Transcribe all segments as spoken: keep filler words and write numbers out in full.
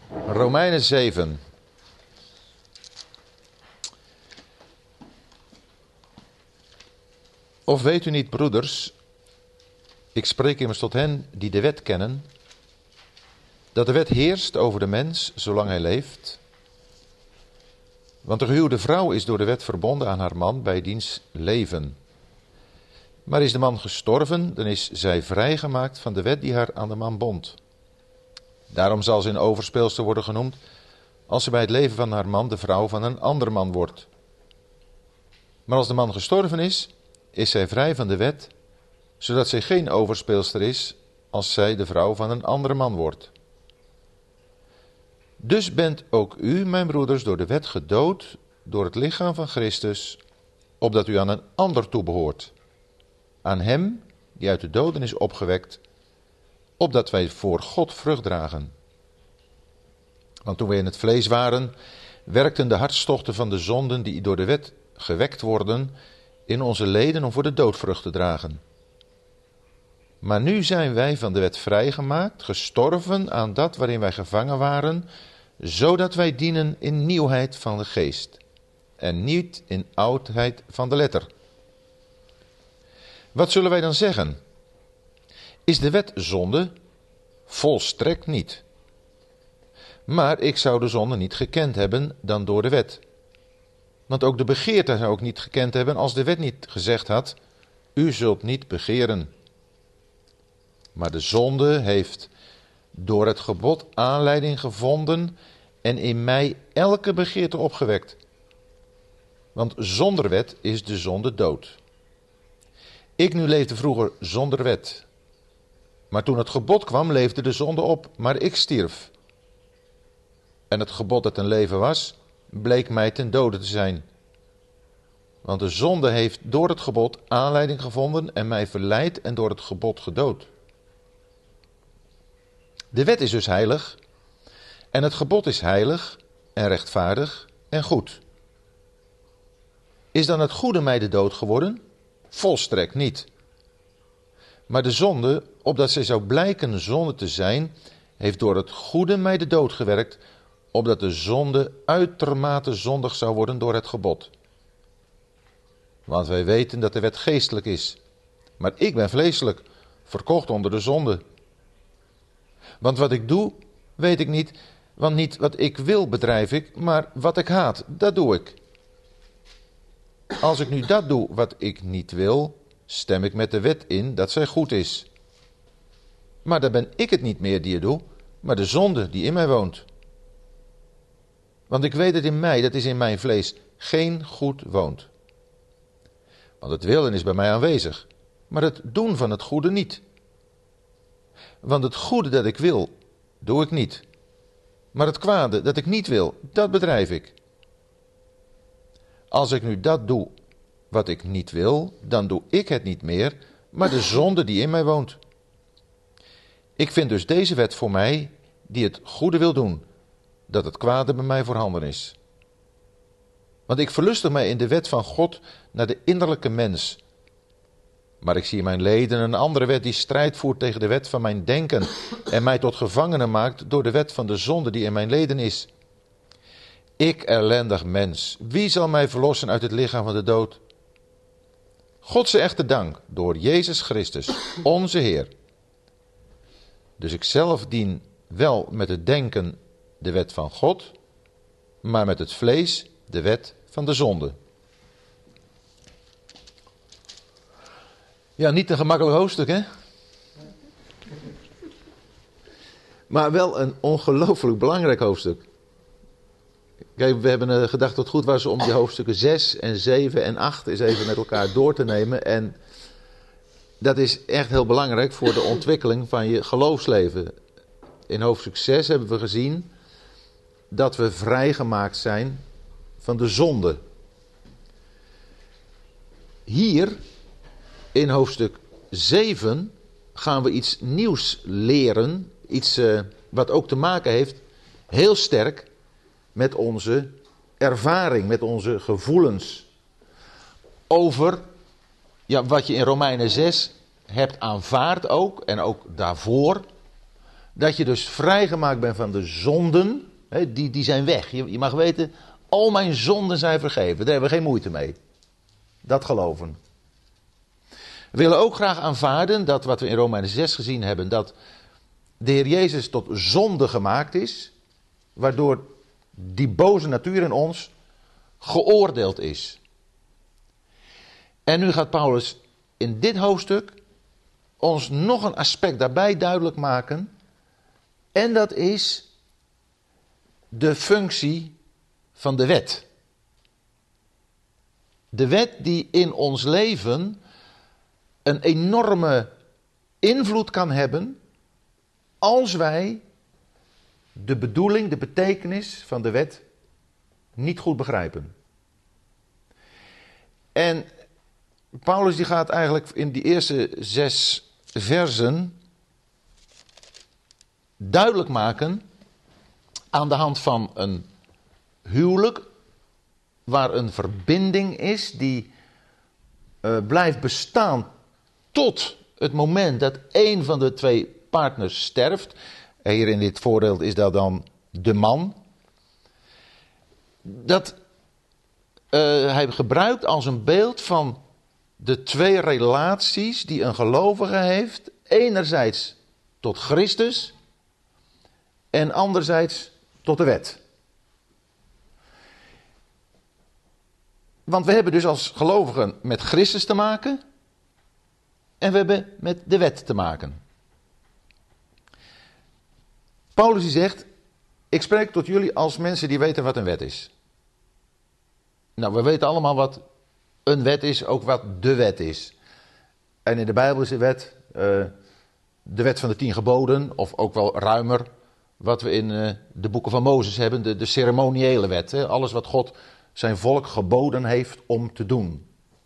Romeinen zeven. Of weet u niet, broeders, ik spreek immers tot hen die de wet kennen, dat de wet heerst over de mens zolang hij leeft. Want de gehuwde vrouw is door de wet verbonden aan haar man bij diens leven. Maar is de man gestorven, dan is zij vrijgemaakt van de wet die haar aan de man bond. Daarom zal ze een overspeelster worden genoemd, als ze bij het leven van haar man de vrouw van een ander man wordt. Maar als de man gestorven is, is zij vrij van de wet, zodat zij geen overspeelster is, als zij de vrouw van een andere man wordt. Dus bent ook u, mijn broeders, door de wet gedood, door het lichaam van Christus, opdat u aan een ander toebehoort. Aan hem, die uit de doden is opgewekt, opdat wij voor God vrucht dragen. Want toen wij in het vlees waren, werkten de hartstochten van de zonden die door de wet gewekt worden, in onze leden om voor de dood vrucht te dragen. Maar nu zijn wij van de wet vrijgemaakt, gestorven aan dat waarin wij gevangen waren, zodat wij dienen in nieuwheid van de geest en niet in oudheid van de letter. Wat zullen wij dan zeggen? Is de wet zonde? Volstrekt niet. Maar ik zou de zonde niet gekend hebben dan door de wet. Want ook de begeerte zou ik niet gekend hebben als de wet niet gezegd had, u zult niet begeren. Maar de zonde heeft door het gebod aanleiding gevonden en in mij elke begeerte opgewekt. Want zonder wet is de zonde dood. Ik nu leefde vroeger zonder wet. Maar toen het gebod kwam, leefde de zonde op, maar ik stierf. En het gebod dat een leven was, bleek mij ten dode te zijn. Want de zonde heeft door het gebod aanleiding gevonden en mij verleid en door het gebod gedood. De wet is dus heilig en het gebod is heilig en rechtvaardig en goed. Is dan het goede mij de dood geworden? Volstrekt niet. Maar de zonde, opdat zij zou blijken zonde te zijn, heeft door het goede mij de dood gewerkt, opdat de zonde uitermate zondig zou worden door het gebod. Want wij weten dat de wet geestelijk is, maar ik ben vleeselijk, verkocht onder de zonde. Want wat ik doe, weet ik niet, want niet wat ik wil bedrijf ik, maar wat ik haat, dat doe ik. Als ik nu dat doe wat ik niet wil, stem ik met de wet in dat zij goed is. Maar dan ben ik het niet meer die het doe, maar de zonde die in mij woont. Want ik weet het in mij, dat is in mijn vlees, geen goed woont. Want het willen is bij mij aanwezig, maar het doen van het goede niet. Want het goede dat ik wil, doe ik niet. Maar het kwade dat ik niet wil, dat bedrijf ik. Als ik nu dat doe wat ik niet wil, dan doe ik het niet meer, maar de zonde die in mij woont. Ik vind dus deze wet voor mij, die het goede wil doen, dat het kwade bij mij voorhanden is. Want ik verlustig mij in de wet van God naar de innerlijke mens. Maar ik zie in mijn leden een andere wet die strijd voert tegen de wet van mijn denken en mij tot gevangene maakt door de wet van de zonde die in mijn leden is. Ik ellendig mens, wie zal mij verlossen uit het lichaam van de dood? God zij echter dank door Jezus Christus, onze Heer. Dus ik zelf dien wel met het denken de wet van God, maar met het vlees de wet van de zonde. Ja, niet een gemakkelijk hoofdstuk, hè? Maar wel een ongelooflijk belangrijk hoofdstuk. Kijk, we hebben gedacht dat het goed was om die hoofdstukken zes en zeven en acht eens even met elkaar door te nemen. En dat is echt heel belangrijk voor de ontwikkeling van je geloofsleven. In hoofdstuk zes hebben we gezien dat we vrijgemaakt zijn van de zonde. Hier in hoofdstuk zeven gaan we iets nieuws leren. Iets uh, wat ook te maken heeft heel sterk met onze ervaring, met onze gevoelens. Over ja, wat je in Romeinen zes hebt aanvaard ook, en ook daarvoor. Dat je dus vrijgemaakt bent van de zonden. Hè, die, die zijn weg. Je, je mag weten, al mijn zonden zijn vergeven. Daar hebben we geen moeite mee. Dat geloven. We willen ook graag aanvaarden dat wat we in Romeinen zes gezien hebben. Dat de Heer Jezus tot zonde gemaakt is. Waardoor die boze natuur in ons geoordeeld is. En nu gaat Paulus in dit hoofdstuk ons nog een aspect daarbij duidelijk maken. En dat is de functie van de wet. De wet die in ons leven een enorme invloed kan hebben als wij de bedoeling, de betekenis van de wet niet goed begrijpen. En Paulus die gaat eigenlijk in die eerste zes versen duidelijk maken aan de hand van een huwelijk waar een verbinding is die uh, blijft bestaan tot het moment dat een van de twee partners sterft. Hier in dit voorbeeld is dat dan de man. Dat uh, hij gebruikt als een beeld van de twee relaties die een gelovige heeft. Enerzijds tot Christus en anderzijds tot de wet. Want we hebben dus als gelovigen met Christus te maken en we hebben met de wet te maken. Paulus die zegt, ik spreek tot jullie als mensen die weten wat een wet is. Nou, we weten allemaal wat een wet is, ook wat de wet is. En in de Bijbel is de wet uh, de wet van de tien geboden, of ook wel ruimer, wat we in uh, de boeken van Mozes hebben, de, de ceremoniële wet. Hè? Alles wat God zijn volk geboden heeft om te doen.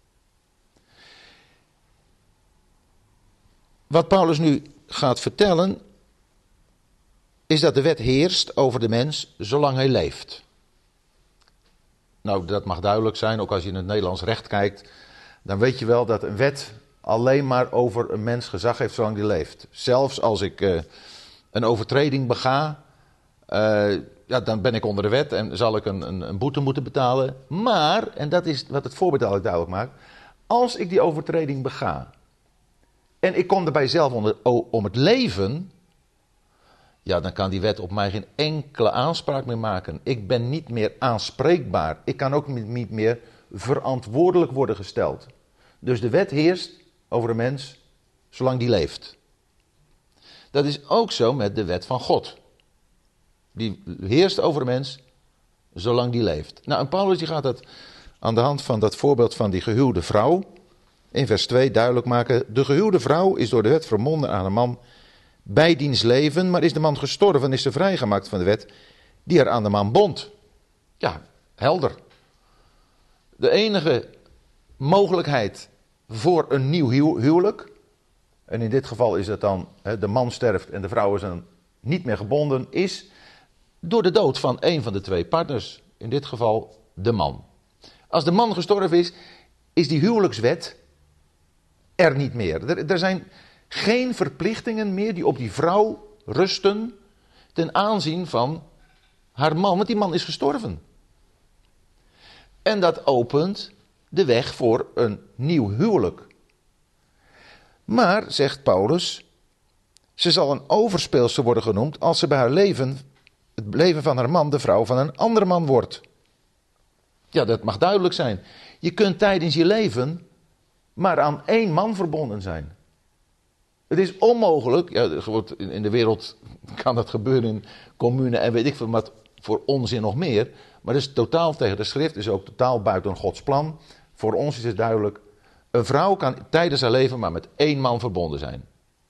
Wat Paulus nu gaat vertellen, is dat de wet heerst over de mens zolang hij leeft. Nou, dat mag duidelijk zijn, ook als je in het Nederlands recht kijkt, dan weet je wel dat een wet alleen maar over een mens gezag heeft zolang die leeft. Zelfs als ik uh, een overtreding bega, uh, ja, dan ben ik onder de wet en zal ik een, een, een boete moeten betalen. Maar, en dat is wat het voorbeeld eigenlijk duidelijk maakt, als ik die overtreding bega en ik kom erbij zelf onder, om het leven, ja, dan kan die wet op mij geen enkele aanspraak meer maken. Ik ben niet meer aanspreekbaar. Ik kan ook niet meer verantwoordelijk worden gesteld. Dus de wet heerst over een mens zolang die leeft. Dat is ook zo met de wet van God. Die heerst over een mens zolang die leeft. Nou, en Paulus die gaat dat aan de hand van dat voorbeeld van die gehuwde vrouw in vers twee duidelijk maken. De gehuwde vrouw is door de wet verbonden aan een man bij diens leven, maar is de man gestorven, is ze vrijgemaakt van de wet die er aan de man bond. Ja, helder. De enige mogelijkheid voor een nieuw huw- huwelijk, en in dit geval is het dan, hè, de man sterft en de vrouw is dan niet meer gebonden, is door de dood van een van de twee partners. In dit geval de man. Als de man gestorven is, is die huwelijkswet er niet meer. Er, er zijn geen verplichtingen meer die op die vrouw rusten ten aanzien van haar man, want die man is gestorven. En dat opent de weg voor een nieuw huwelijk. Maar, zegt Paulus, ze zal een overspeelster worden genoemd als ze bij haar leven, het leven van haar man, de vrouw van een andere man wordt. Ja, dat mag duidelijk zijn. Je kunt tijdens je leven maar aan één man verbonden zijn. Het is onmogelijk, ja, in de wereld kan dat gebeuren in commune en weet ik veel, maar voor onzin nog meer. Maar dat is totaal tegen de schrift, is ook totaal buiten Gods plan. Voor ons is het duidelijk, een vrouw kan tijdens haar leven maar met één man verbonden zijn.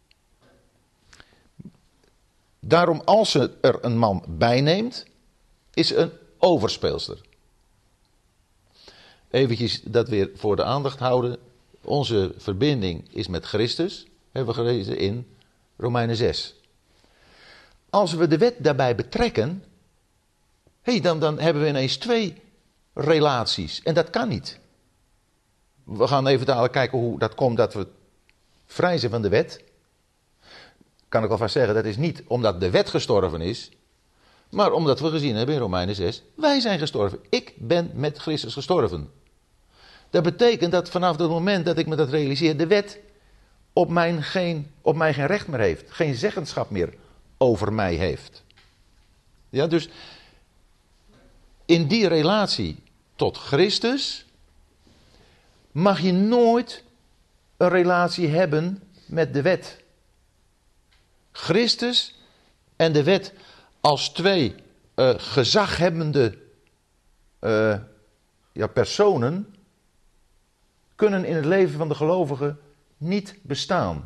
Daarom, als ze er een man bij neemt, is ze een overspeelster. Eventjes dat weer voor de aandacht houden. Onze verbinding is met Christus, hebben we gelezen in Romeinen zes. Als we de wet daarbij betrekken, hey, dan, dan hebben we ineens twee relaties. En dat kan niet. We gaan even dadelijk kijken hoe dat komt dat we vrij zijn van de wet. kan ik alvast zeggen, dat is niet omdat de wet gestorven is, maar omdat we gezien hebben in Romeinen zes, wij zijn gestorven. Ik ben met Christus gestorven. Dat betekent dat vanaf het moment dat ik me dat realiseer, de wet op mij geen, op mij geen recht meer heeft. Geen zeggenschap meer over mij heeft. Ja, dus in die relatie tot Christus mag je nooit een relatie hebben met de wet. Christus en de wet als twee uh, gezaghebbende uh, ja, personen kunnen in het leven van de gelovige niet bestaan.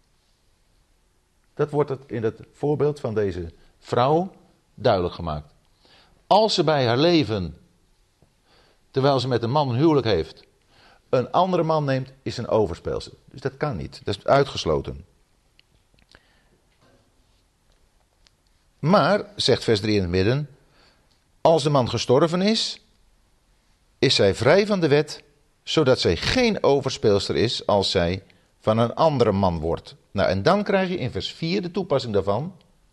Dat wordt het in het voorbeeld van deze vrouw duidelijk gemaakt. Als ze bij haar leven, terwijl ze met een man een huwelijk heeft, een andere man neemt, is een overspeelster. Dus dat kan niet. Dat is uitgesloten. Maar, zegt vers drie in het midden, als de man gestorven is, is zij vrij van de wet, zodat zij geen overspeelster is als zij van een andere man wordt. Nou, en dan krijg je in vers vier de toepassing daarvan.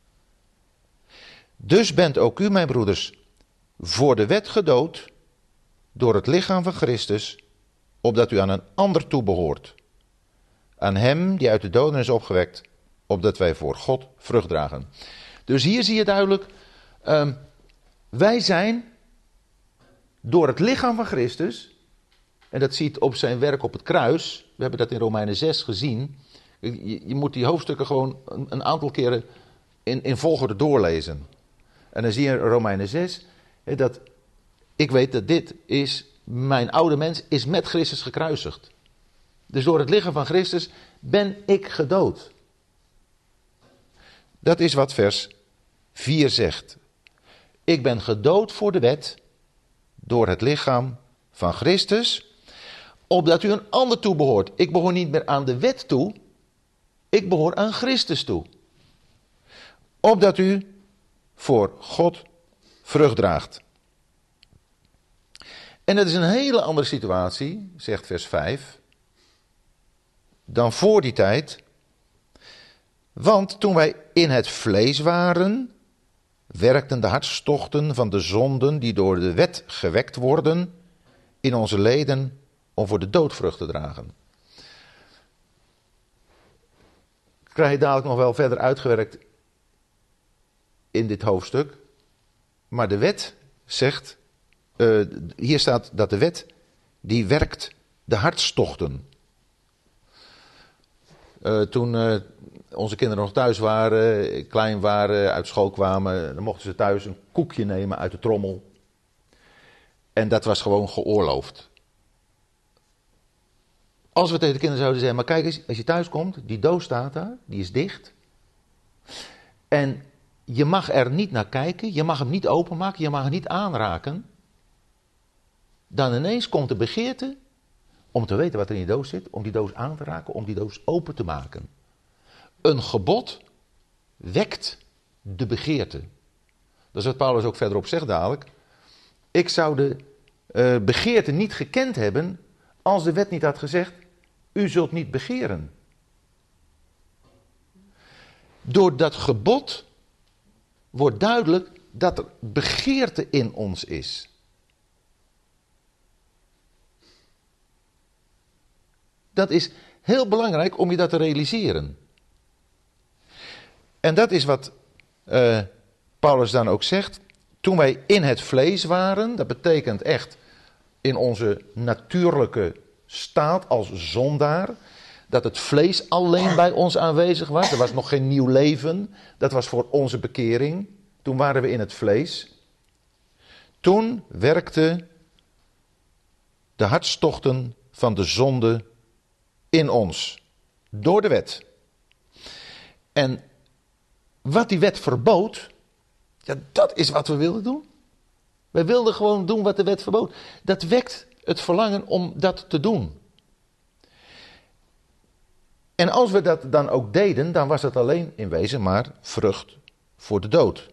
Dus bent ook u, mijn broeders, voor de wet gedood door het lichaam van Christus, opdat u aan een ander toebehoort. Aan hem die uit de doden is opgewekt, opdat wij voor God vrucht dragen. Dus hier zie je duidelijk, uh, wij zijn door het lichaam van Christus, en dat ziet op zijn werk op het kruis, we hebben dat in Romeinen zes gezien, je, je moet die hoofdstukken gewoon een, een aantal keren in, in volgorde doorlezen. En dan zie je in Romeinen zes, hè, dat ik weet dat dit is, mijn oude mens is met Christus gekruisigd. Dus door het lichaam van Christus ben ik gedood. Dat is wat vers vier zegt. Ik ben gedood voor de wet door het lichaam van Christus, opdat u een ander toebehoort. Ik behoor niet meer aan de wet toe, ik behoor aan Christus toe. Opdat u voor God vrucht draagt. En dat is een hele andere situatie, zegt vers vijf, dan voor die tijd. Want toen wij in het vlees waren, werkten de hartstochten van de zonden die door de wet gewekt worden in onze leden om voor de dood vrucht te dragen. Dat krijg je dadelijk nog wel verder uitgewerkt in dit hoofdstuk. Maar de wet zegt, uh, hier staat dat de wet die werkt de hartstochten. Uh, toen uh, onze kinderen nog thuis waren, klein waren, uit school kwamen, dan mochten ze thuis een koekje nemen uit de trommel. En dat was gewoon geoorloofd. Als we tegen de kinderen zouden zeggen, maar kijk eens, als je thuis komt, die doos staat daar, die is dicht. En je mag er niet naar kijken, je mag hem niet openmaken, je mag hem niet aanraken. Dan ineens komt de begeerte om te weten wat er in die doos zit, om die doos aan te raken, om die doos open te maken. Een gebod wekt de begeerte. Dat is wat Paulus ook verderop zegt dadelijk. Ik zou de uh, begeerte niet gekend hebben als de wet niet had gezegd, u zult niet begeren. Door dat gebod wordt duidelijk dat er begeerte in ons is. Dat is heel belangrijk om je dat te realiseren. En dat is wat uh, Paulus dan ook zegt. Toen wij in het vlees waren, dat betekent echt in onze natuurlijke staat als zondaar, dat het vlees alleen bij ons aanwezig was. Er was nog geen nieuw leven. Dat was voor onze bekering. Toen waren we in het vlees. Toen werkte de hartstochten van de zonde in ons. Door de wet. En wat die wet verbood, ja, dat is wat we wilden doen. Wij wilden gewoon doen wat de wet verbood. Dat wekt het verlangen om dat te doen. En als we dat dan ook deden, dan was het alleen in wezen maar vrucht voor de dood.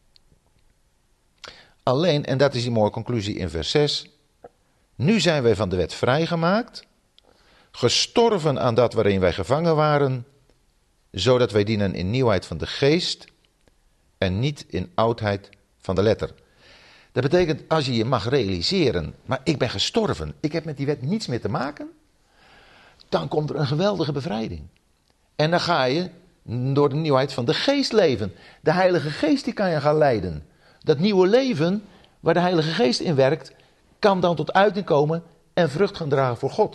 Alleen, en dat is die mooie conclusie in vers zes, nu zijn wij van de wet vrijgemaakt, gestorven aan dat waarin wij gevangen waren, zodat wij dienen in nieuwheid van de geest en niet in oudheid van de letter. Dat betekent, als je je mag realiseren, maar ik ben gestorven, ik heb met die wet niets meer te maken, dan komt er een geweldige bevrijding. En dan ga je door de nieuwheid van de geest leven. De Heilige Geest die kan je gaan leiden. Dat nieuwe leven, waar de Heilige Geest in werkt, kan dan tot uiting komen en vrucht gaan dragen voor God.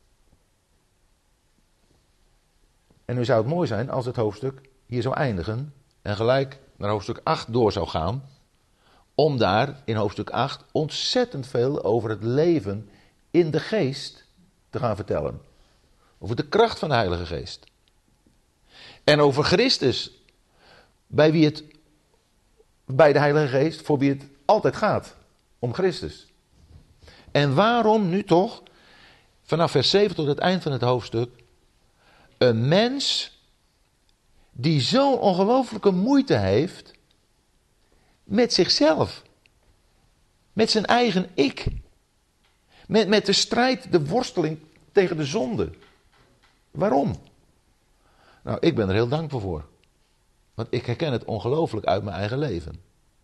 En nu zou het mooi zijn als het hoofdstuk hier zou eindigen en gelijk naar hoofdstuk acht door zou gaan, om daar in hoofdstuk acht ontzettend veel over het leven in de geest te gaan vertellen. Over de kracht van de Heilige Geest. En over Christus, bij wie het, bij de Heilige Geest, voor wie het altijd gaat, om Christus. En waarom nu toch, vanaf vers zeven tot het eind van het hoofdstuk, een mens die zo'n ongelooflijke moeite heeft met zichzelf, met zijn eigen ik, met, met de strijd, de worsteling tegen de zonde. Waarom? Nou, ik ben er heel dankbaar voor. Want ik herken het ongelooflijk uit mijn eigen leven.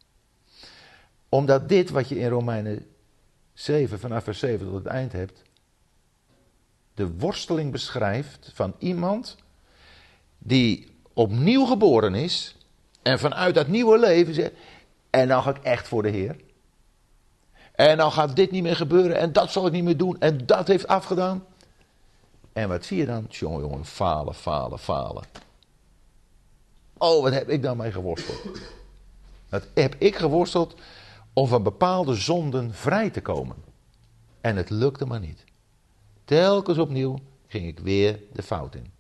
Omdat dit wat je in Romeinen zeven, vanaf vers zeven tot het eind hebt, de worsteling beschrijft van iemand die opnieuw geboren is en vanuit dat nieuwe leven zegt, en nou ga ik echt voor de Heer. En nou gaat dit niet meer gebeuren en dat zal ik niet meer doen en dat heeft afgedaan. En wat zie je dan? Jongen, jongen, falen, falen, falen. Oh, wat heb ik dan mee geworsteld? Wat heb ik geworsteld om van bepaalde zonden vrij te komen? En het lukte maar niet. Telkens opnieuw ging ik weer de fout in.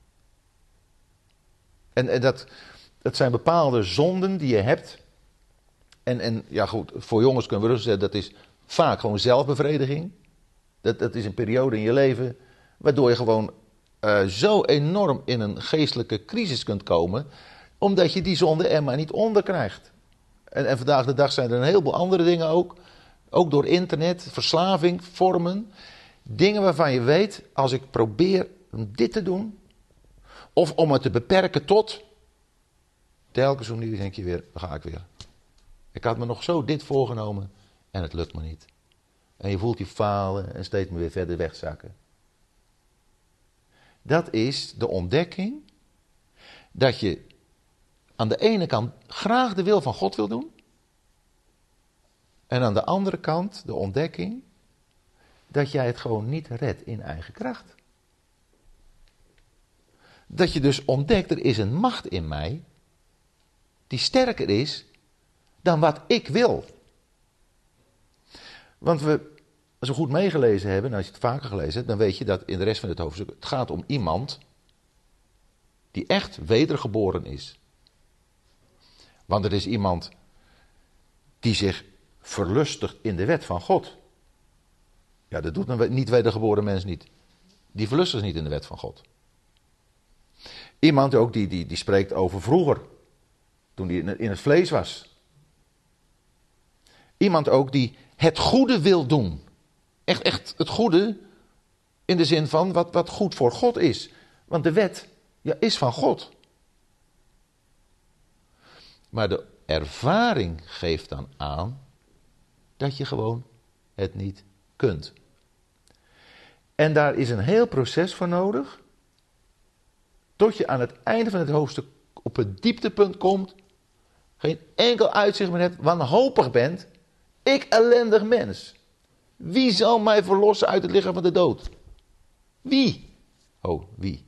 En, en dat, dat zijn bepaalde zonden die je hebt. En, en ja goed, voor jongens kunnen we rustig zeggen, dat is vaak gewoon zelfbevrediging. Dat, dat is een periode in je leven waardoor je gewoon uh, zo enorm in een geestelijke crisis kunt komen, omdat je die zonde er maar niet onder krijgt. En, en vandaag de dag zijn er een heleboel andere dingen ook. Ook door internet, verslaving, vormen. Dingen waarvan je weet, als ik probeer om dit te doen, of om het te beperken tot, telkens opnieuw denk je weer, dan ga ik weer. Ik had me nog zo dit voorgenomen en het lukt me niet. En je voelt je falen en steeds maar weer verder wegzakken. Dat is de ontdekking dat je aan de ene kant graag de wil van God wil doen. En aan de andere kant de ontdekking dat jij het gewoon niet redt in eigen kracht. Dat je dus ontdekt, er is een macht in mij die sterker is dan wat ik wil. Want we, als we goed meegelezen hebben, en als je het vaker gelezen hebt, dan weet je dat in de rest van het hoofdstuk het gaat om iemand die echt wedergeboren is. Want er is iemand die zich verlustigt in de wet van God. Ja, dat doet een niet wedergeboren mens niet. Die verlustigt zich niet in de wet van God. Iemand ook die, die, die spreekt over vroeger, toen hij in het vlees was. Iemand ook die het goede wil doen. Echt, echt het goede in de zin van wat, wat goed voor God is. Want de wet ja, is van God. Maar de ervaring geeft dan aan dat je gewoon het niet kunt. En daar is een heel proces voor nodig. Tot je aan het einde van het hoofdstuk op het dieptepunt komt. Geen enkel uitzicht meer hebt, wanhopig bent. Ik ellendig mens. Wie zal mij verlossen uit het lichaam van de dood? Wie? Oh, wie?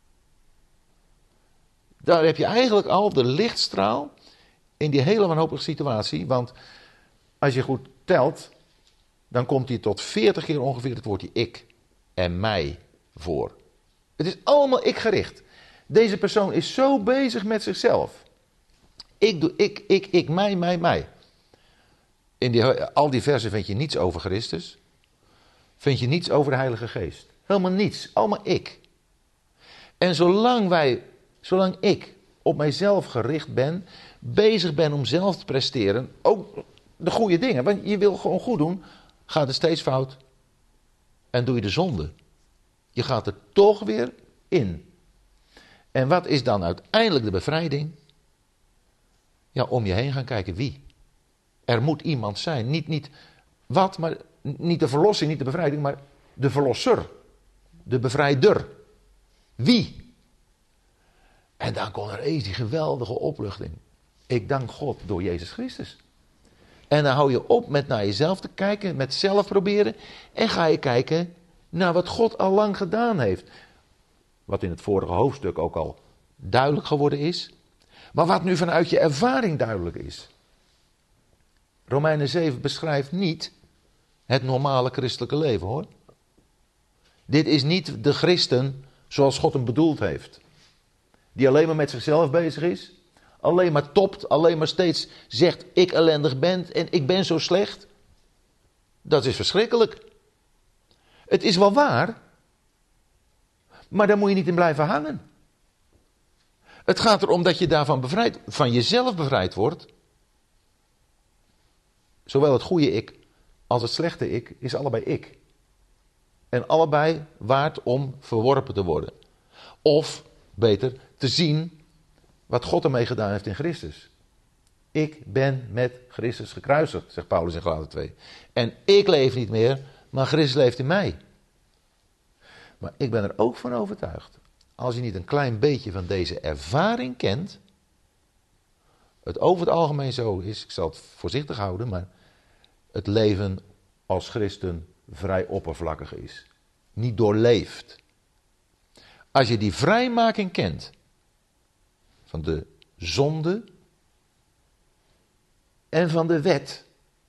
Daar heb je eigenlijk al de lichtstraal in die hele wanhopige situatie. Want als je goed telt, dan komt hier tot veertig keer ongeveer het woordje ik en mij voor. Het is allemaal ik gericht. Deze persoon is zo bezig met zichzelf. Ik doe ik, ik, ik, mij, mij, mij. In die, al die versen vind je niets over Christus. Vind je niets over de Heilige Geest. Helemaal niets. Allemaal ik. En zolang wij, zolang ik op mijzelf gericht ben, bezig ben om zelf te presteren, ook de goede dingen, want je wil gewoon goed doen, gaat het steeds fout en doe je de zonde. Je gaat er toch weer in. En wat is dan uiteindelijk de bevrijding? Ja, om je heen gaan kijken. Wie? Er moet iemand zijn. Niet, niet wat, maar niet de verlossing, niet de bevrijding, maar de verlosser. De bevrijder. Wie? En dan kon er eens die geweldige opluchting. Ik dank God door Jezus Christus. En dan hou je op met naar jezelf te kijken, met zelf proberen. En ga je kijken naar wat God al lang gedaan heeft. Wat in het vorige hoofdstuk ook al duidelijk geworden is. Maar wat nu vanuit je ervaring duidelijk is. Romeinen zeven beschrijft niet het normale christelijke leven, hoor. Dit is niet de christen zoals God hem bedoeld heeft. Die alleen maar met zichzelf bezig is. Alleen maar topt, alleen maar steeds zegt ik ellendig ben en ik ben zo slecht. Dat is verschrikkelijk. Het is wel waar. Maar daar moet je niet in blijven hangen. Het gaat erom dat je daarvan bevrijd, van jezelf bevrijd wordt. Zowel het goede ik als het slechte ik is allebei ik. En allebei waard om verworpen te worden. Of, beter, te zien wat God ermee gedaan heeft in Christus. Ik ben met Christus gekruisigd, zegt Paulus in Galaten twee. En ik leef niet meer, maar Christus leeft in mij. Maar ik ben er ook van overtuigd. Als je niet een klein beetje van deze ervaring kent. Het over het algemeen zo is, ik zal het voorzichtig houden, maar het leven als christen vrij oppervlakkig is. Niet doorleefd. Als je die vrijmaking kent van de zonde en van de wet,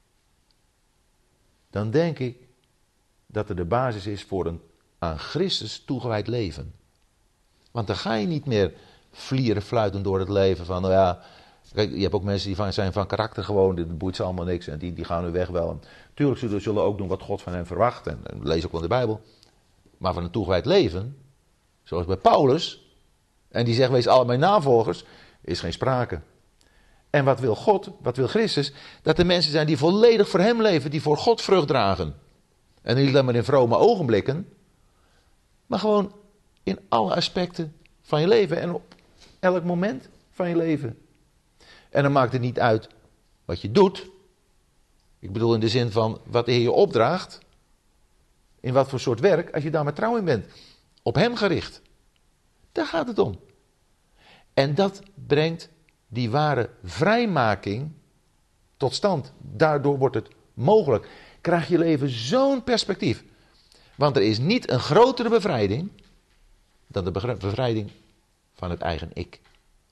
dan denk ik dat er de basis is voor een aan Christus toegewijd leven. Want dan ga je niet meer vlieren fluiten door het leven van, nou ja, kijk, je hebt ook mensen die van, zijn van karakter gewoon, dit boeit ze allemaal niks en die, die gaan nu weg wel. En tuurlijk zullen ze zullen ook doen wat God van hen verwacht en, en lees ook wel in de Bijbel. Maar van een toegewijd leven, zoals bij Paulus, en die zegt wees allemaal navolgers, is geen sprake. En wat wil God, wat wil Christus? Dat er mensen zijn die volledig voor hem leven, die voor God vrucht dragen. En niet alleen maar in vrome ogenblikken, maar gewoon in alle aspecten van je leven en op elk moment van je leven. En dan maakt het niet uit wat je doet. Ik bedoel in de zin van wat de Heer je opdraagt. In wat voor soort werk, als je daar maar trouw in bent. Op hem gericht. Daar gaat het om. En dat brengt die ware vrijmaking tot stand. Daardoor wordt het mogelijk. Krijg je leven zo'n perspectief. Want er is niet een grotere bevrijding dan de bevrijding van het eigen ik.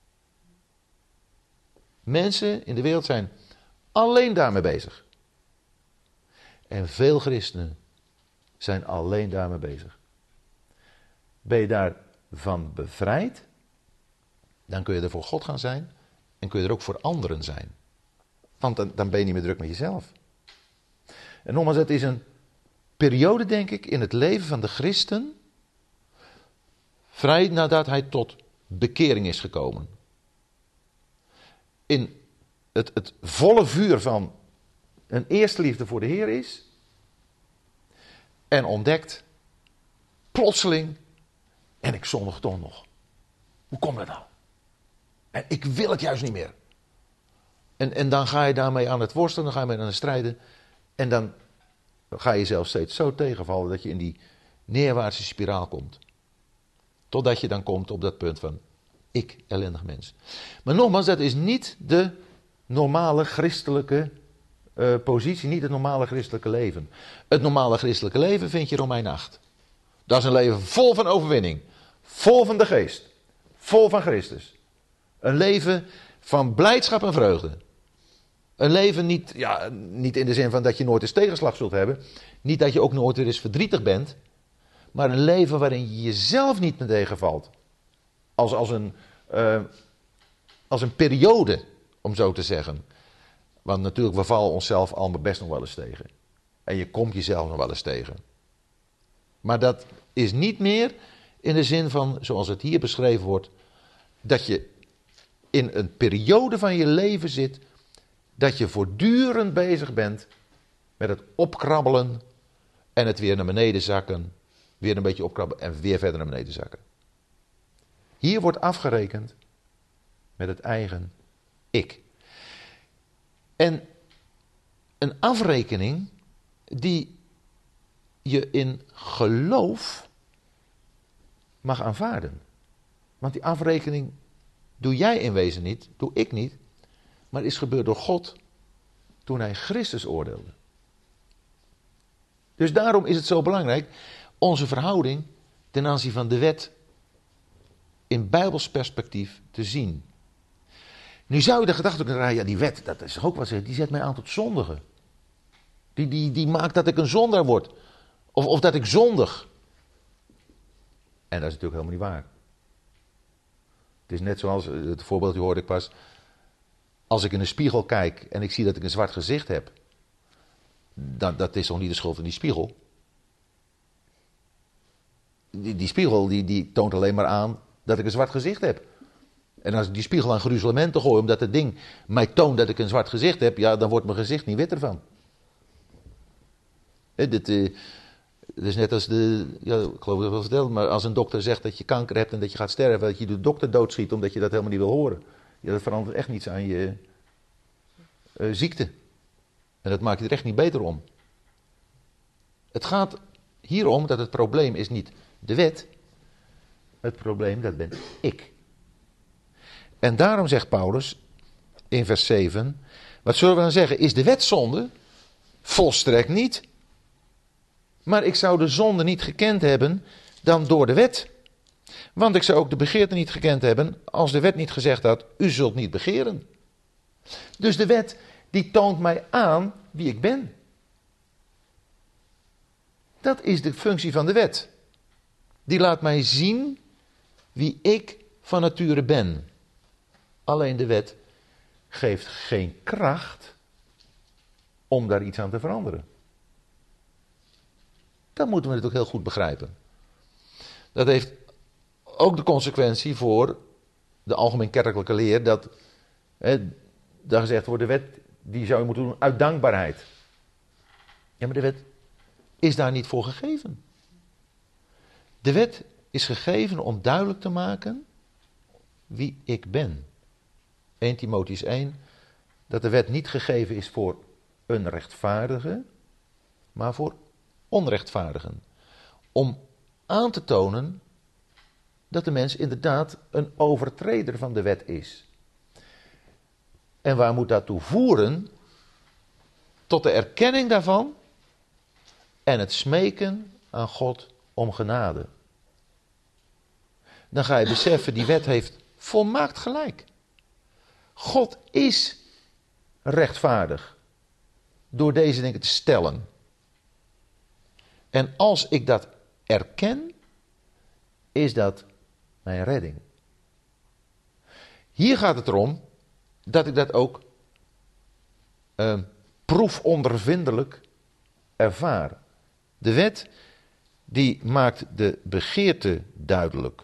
Mensen in de wereld zijn alleen daarmee bezig. En veel christenen zijn alleen daarmee bezig. Ben je daarvan bevrijd, dan kun je er voor God gaan zijn en kun je er ook voor anderen zijn. Want dan, dan ben je niet meer druk met jezelf. En nogmaals, het is een periode, denk ik, in het leven van de christen, vrij nadat hij tot bekering is gekomen. In het, het volle vuur van een eerste liefde voor de Heer is. En ontdekt, plotseling, en ik zondig toch nog. Hoe komt dat nou? En ik wil het juist niet meer. En, en dan ga je daarmee aan het worstelen, dan ga je mee aan het strijden. En dan ga je zelf steeds zo tegenvallen dat je in die neerwaartse spiraal komt. Totdat je dan komt op dat punt van, ik, ellendig mens. Maar nogmaals, dat is niet de normale christelijke uh, positie, niet het normale christelijke leven. Het normale christelijke leven vind je in Romeinen acht. Dat is een leven vol van overwinning, vol van de geest, vol van Christus. Een leven van blijdschap en vreugde. Een leven niet, ja, niet in de zin van dat je nooit eens tegenslag zult hebben. Niet dat je ook nooit weer eens verdrietig bent. Maar een leven waarin je jezelf niet meer tegenvalt. Als, als, een, uh, als een periode, om zo te zeggen. Want natuurlijk, we vallen onszelf allemaal best nog wel eens tegen. En je komt jezelf nog wel eens tegen. Maar dat is niet meer in de zin van, zoals het hier beschreven wordt, dat je in een periode van je leven zit, dat je voortdurend bezig bent met het opkrabbelen en het weer naar beneden zakken, weer een beetje opkrabbelen en weer verder naar beneden zakken. Hier wordt afgerekend met het eigen ik. En een afrekening die je in geloof mag aanvaarden. Want die afrekening doe jij in wezen niet, doe ik niet, maar is gebeurd door God toen hij Christus oordeelde. Dus daarom is het zo belangrijk onze verhouding ten aanzien van de wet in bijbels perspectief te zien. Nu zou je de gedachte kunnen raden, ja die wet, dat is ook wat, die zet mij aan tot zondigen. Die, die, die maakt dat ik een zondaar word. Of, of dat ik zondig. En dat is natuurlijk helemaal niet waar. Het is net zoals, het voorbeeldje hoorde ik pas. Als ik in een spiegel kijk en ik zie dat ik een zwart gezicht heb. Dat, dat is toch niet de schuld van die spiegel? Die, die spiegel die, die toont alleen maar aan dat ik een zwart gezicht heb. En als ik die spiegel aan gruzelementen gooi omdat het ding mij toont dat ik een zwart gezicht heb. Ja, dan wordt mijn gezicht niet witter van. He, dit, uh, het is net als de, ja, ik geloof dat ik wel verteld, maar als een dokter zegt dat je kanker hebt en dat je gaat sterven, dat je de dokter doodschiet omdat je dat helemaal niet wil horen. Ja, dat verandert echt niets aan je uh, ziekte. En dat maakt je er echt niet beter om. Het gaat hier om dat het probleem is niet de wet, het probleem dat ben ik. En daarom zegt Paulus in vers zeven, wat zullen we dan zeggen, is de wet zonde? Volstrekt niet. Maar ik zou de zonde niet gekend hebben dan door de wet. Want ik zou ook de begeerte niet gekend hebben als de wet niet gezegd had, u zult niet begeren. Dus de wet die toont mij aan wie ik ben. Dat is de functie van de wet. Die laat mij zien wie ik van nature ben. Alleen de wet geeft geen kracht om daar iets aan te veranderen. Dat moeten we natuurlijk heel goed begrijpen. Dat heeft ook de consequentie voor de algemeen kerkelijke leer dat, hè, dat gezegd wordt, de wet die zou je moeten doen uit dankbaarheid. Ja, maar de wet is daar niet voor gegeven. De wet is gegeven om duidelijk te maken wie ik ben. Eerste Timotheüs één, dat de wet niet gegeven is voor een rechtvaardige, maar voor onrechtvaardigen. Om aan te tonen dat de mens inderdaad een overtreder van de wet is. En waar moet dat toe voeren? Tot de erkenning daarvan en het smeken aan God om genade. Dan ga je beseffen, die wet heeft volmaakt gelijk. God is rechtvaardig door deze dingen te stellen. En als ik dat erken, is dat mijn redding. Hier gaat het erom dat ik dat ook uh, proefondervindelijk ervaar. De wet die maakt de begeerte duidelijk.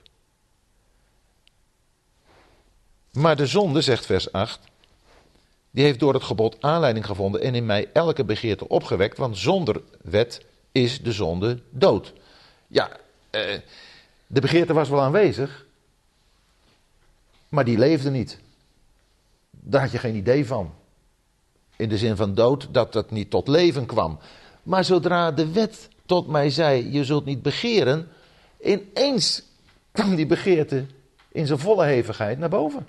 Maar de zonde, zegt vers acht, die heeft door het gebod aanleiding gevonden en in mij elke begeerte opgewekt, want zonder wet is de zonde dood. Ja, eh, de begeerte was wel aanwezig, maar die leefde niet. Daar had je geen idee van. In de zin van dood, dat het niet tot leven kwam. Maar zodra de wet tot mij zei, je zult niet begeren, ineens kwam die begeerte in zijn volle hevigheid naar boven.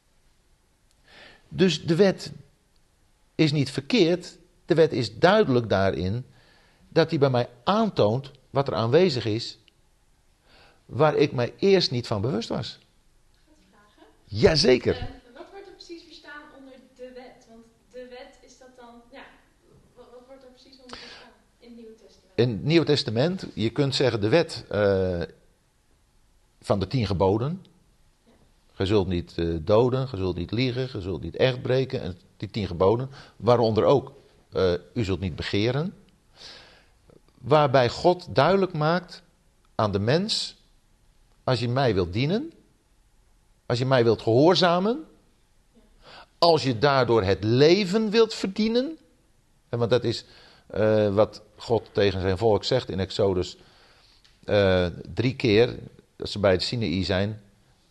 Dus de wet is niet verkeerd, de wet is duidelijk daarin dat hij bij mij aantoont wat er aanwezig is, waar ik mij eerst niet van bewust was. Jazeker. Uh, wat wordt er precies verstaan onder de wet? Want de wet is dat dan, ja, wat, wat wordt er precies onder verstaan in het Nieuwe Testament? In het Nieuwe Testament, je kunt zeggen de wet uh, van de tien geboden. Je zult niet uh, doden, je zult niet liegen, je zult niet echt breken. En die tien geboden, waaronder ook, uh, u zult niet begeren. Waarbij God duidelijk maakt aan de mens, als je mij wilt dienen, als je mij wilt gehoorzamen, als je daardoor het leven wilt verdienen, en want dat is uh, wat God tegen zijn volk zegt in Exodus uh, drie keer, dat ze bij het Sinaï zijn,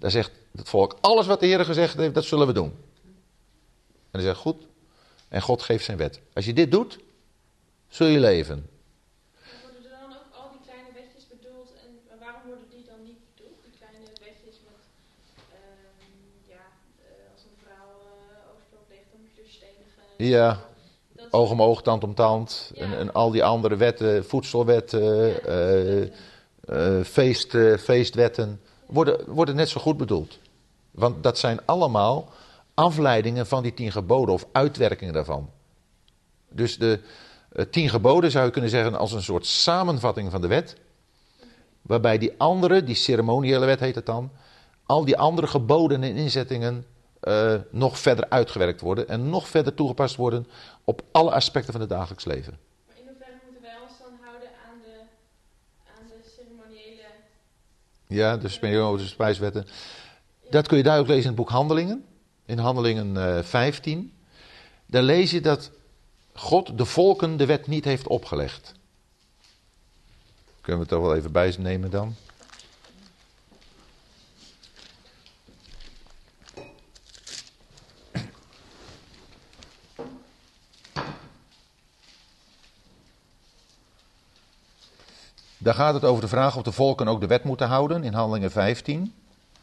Daar zegt het volk, alles wat de Heer gezegd heeft, dat zullen we doen. En hij zegt, goed. En God geeft zijn wet. Als je dit doet, zul je leven. Worden er dan ook al die kleine wetjes bedoeld en waarom worden die dan niet bedoeld? Die kleine wetjes met, uh, ja, uh, als een vrouw uh, overspel pleegt, dan moet je dus stenigen. Ja, Dat oog om oog, tand om tand. Ja. En, en al die andere wetten, voedselwetten, uh, uh, feest, uh, feestwetten, worden, worden net zo goed bedoeld. Want dat zijn allemaal afleidingen van die tien geboden of uitwerkingen daarvan. Dus de uh, tien geboden zou je kunnen zeggen als een soort samenvatting van de wet. Waarbij die andere, die ceremoniële wet heet het dan, al die andere geboden en inzettingen uh, nog verder uitgewerkt worden. En nog verder toegepast worden op alle aspecten van het dagelijks leven. Maar in hoeverre moeten wij ons dan houden aan de, aan de ceremoniële... Ja, de ceremoniële spijswetten. Dat kun je duidelijk lezen in het boek Handelingen. In Handelingen uh, vijftien. Daar lees je dat God de volken de wet niet heeft opgelegd. Kunnen we het toch wel even bijnemen dan? Daar gaat het over de vraag of de volken ook de wet moeten houden in Handelingen vijftien.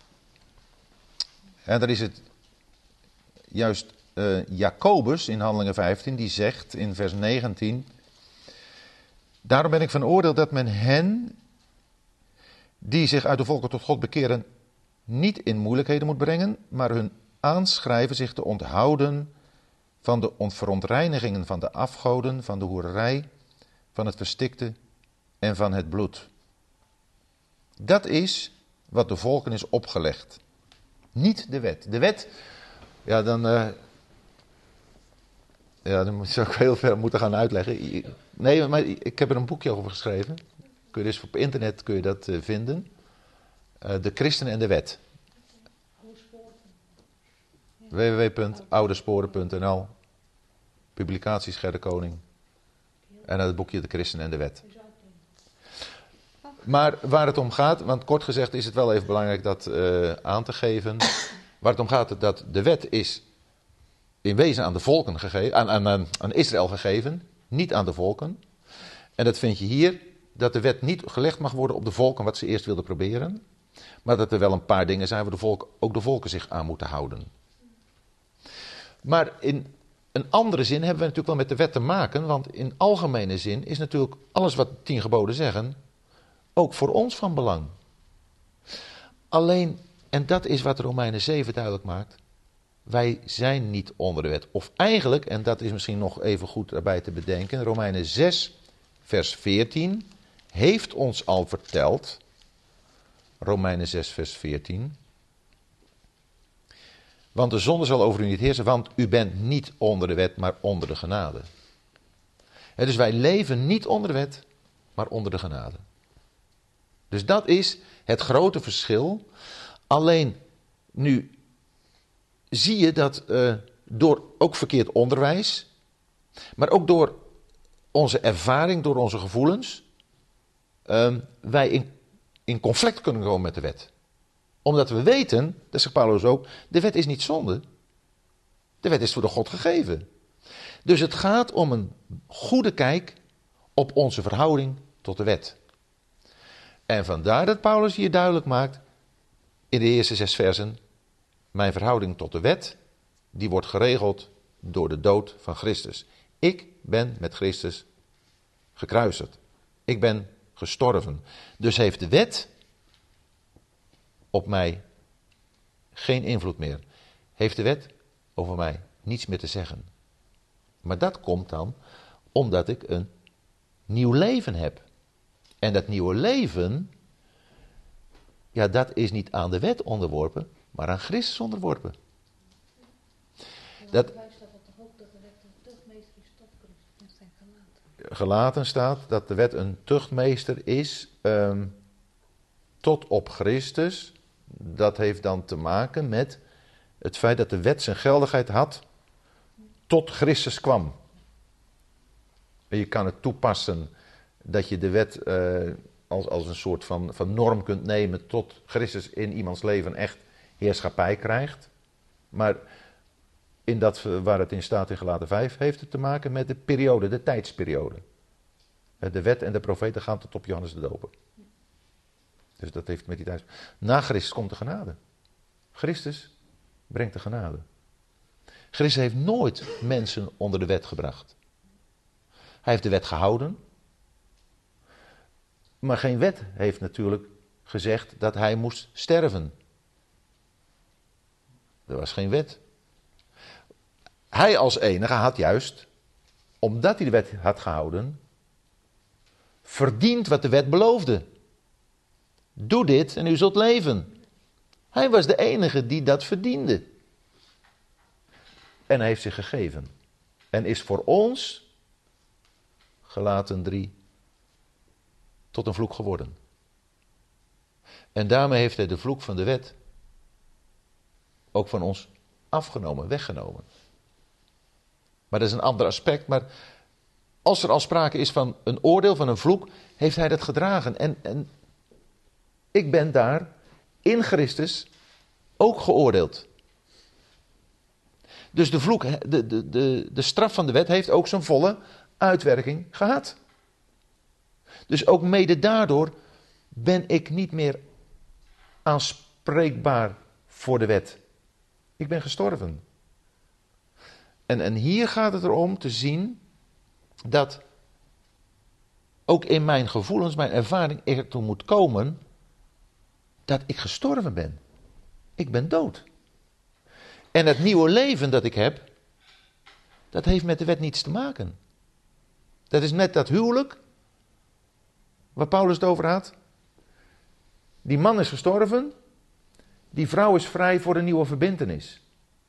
En daar is het juist uh, Jacobus in Handelingen vijftien die zegt in vers negentien... Daarom ben ik van oordeel dat men hen die zich uit de volken tot God bekeren niet in moeilijkheden moet brengen, maar hun aanschrijven zich te onthouden van de verontreinigingen van de afgoden, van de hoererij, van het verstikte en van het bloed. Dat is wat de volken is opgelegd. Niet de wet. De wet, ja dan, uh, ja, dan zou ik heel ver moeten gaan uitleggen. Nee, maar ik heb er een boekje over geschreven. Kun je dus op internet kun je dat uh, vinden. Uh, de Christen en de Wet. w w w punt oudesporen punt n l. Publicaties Ger de Koning. En het boekje De Christen en de Wet. Maar waar het om gaat, want kort gezegd is het wel even belangrijk dat uh, aan te geven. Waar het om gaat, dat de wet is in wezen aan de volken gegeven, aan, aan, aan Israël gegeven, niet aan de volken. En dat vind je hier, dat de wet niet gelegd mag worden op de volken wat ze eerst wilden proberen. Maar dat er wel een paar dingen zijn waar de volk, ook de volken zich aan moeten houden. Maar in een andere zin hebben we natuurlijk wel met de wet te maken, want in algemene zin is natuurlijk alles wat de tien geboden zeggen ook voor ons van belang. Alleen, en dat is wat Romeinen zeven duidelijk maakt, wij zijn niet onder de wet. Of eigenlijk, en dat is misschien nog even goed daarbij te bedenken, Romeinen zes vers veertien heeft ons al verteld, Romeinen zes vers veertien, want de zonde zal over u niet heersen, want u bent niet onder de wet, maar onder de genade. He, dus wij leven niet onder de wet, maar onder de genade. Dus dat is het grote verschil. Alleen nu zie je dat uh, door ook verkeerd onderwijs, maar ook door onze ervaring, door onze gevoelens, uh, wij in, in conflict kunnen komen met de wet. Omdat we weten, dat zegt Paulus ook, de wet is niet zonde. De wet is voor de God gegeven. Dus het gaat om een goede kijk op onze verhouding tot de wet. En vandaar dat Paulus hier duidelijk maakt, in de eerste zes versen, mijn verhouding tot de wet, die wordt geregeld door de dood van Christus. Ik ben met Christus gekruisigd. Ik ben gestorven. Dus heeft de wet op mij geen invloed meer. Heeft de wet over mij niets meer te zeggen. Maar dat komt dan omdat ik een nieuw leven heb. En dat nieuwe leven, ja, dat is niet aan de wet onderworpen, maar aan Christus onderworpen. Dat gelaten staat dat de wet een tuchtmeester is um, tot op Christus. Dat heeft dan te maken met het feit dat de wet zijn geldigheid had tot Christus kwam. En je kan het toepassen dat je de wet uh, als, als een soort van, van norm kunt nemen tot Christus in iemands leven echt heerschappij krijgt. Maar in dat waar het in staat in Galaten vijf heeft het te maken met de periode, de tijdsperiode. De wet en de profeten gaan tot op Johannes de Doper. Dus dat heeft met die tijd. Na Christus komt de genade. Christus brengt de genade. Christus heeft nooit mensen onder de wet gebracht. Hij heeft de wet gehouden. Maar geen wet heeft natuurlijk gezegd dat hij moest sterven. Er was geen wet. Hij als enige had juist, omdat hij de wet had gehouden, verdiend wat de wet beloofde. Doe dit en u zult leven. Hij was de enige die dat verdiende. En hij heeft zich gegeven. En is voor ons, Galaten drie, tot een vloek geworden. En daarmee heeft hij de vloek van de wet ook van ons afgenomen, weggenomen. Maar dat is een ander aspect. Maar als er al sprake is van een oordeel, van een vloek, heeft hij dat gedragen. En, en ik ben daar in Christus ook geoordeeld. Dus de vloek, de, de, de, de straf van de wet heeft ook zijn volle uitwerking gehad. Dus ook mede daardoor ben ik niet meer aanspreekbaar voor de wet. Ik ben gestorven. En, en hier gaat het erom te zien dat ook in mijn gevoelens, mijn ervaring ertoe moet komen dat ik gestorven ben. Ik ben dood. En het nieuwe leven dat ik heb, dat heeft met de wet niets te maken. Dat is net dat huwelijk waar Paulus het over had. Die man is gestorven, die vrouw is vrij voor een nieuwe verbintenis.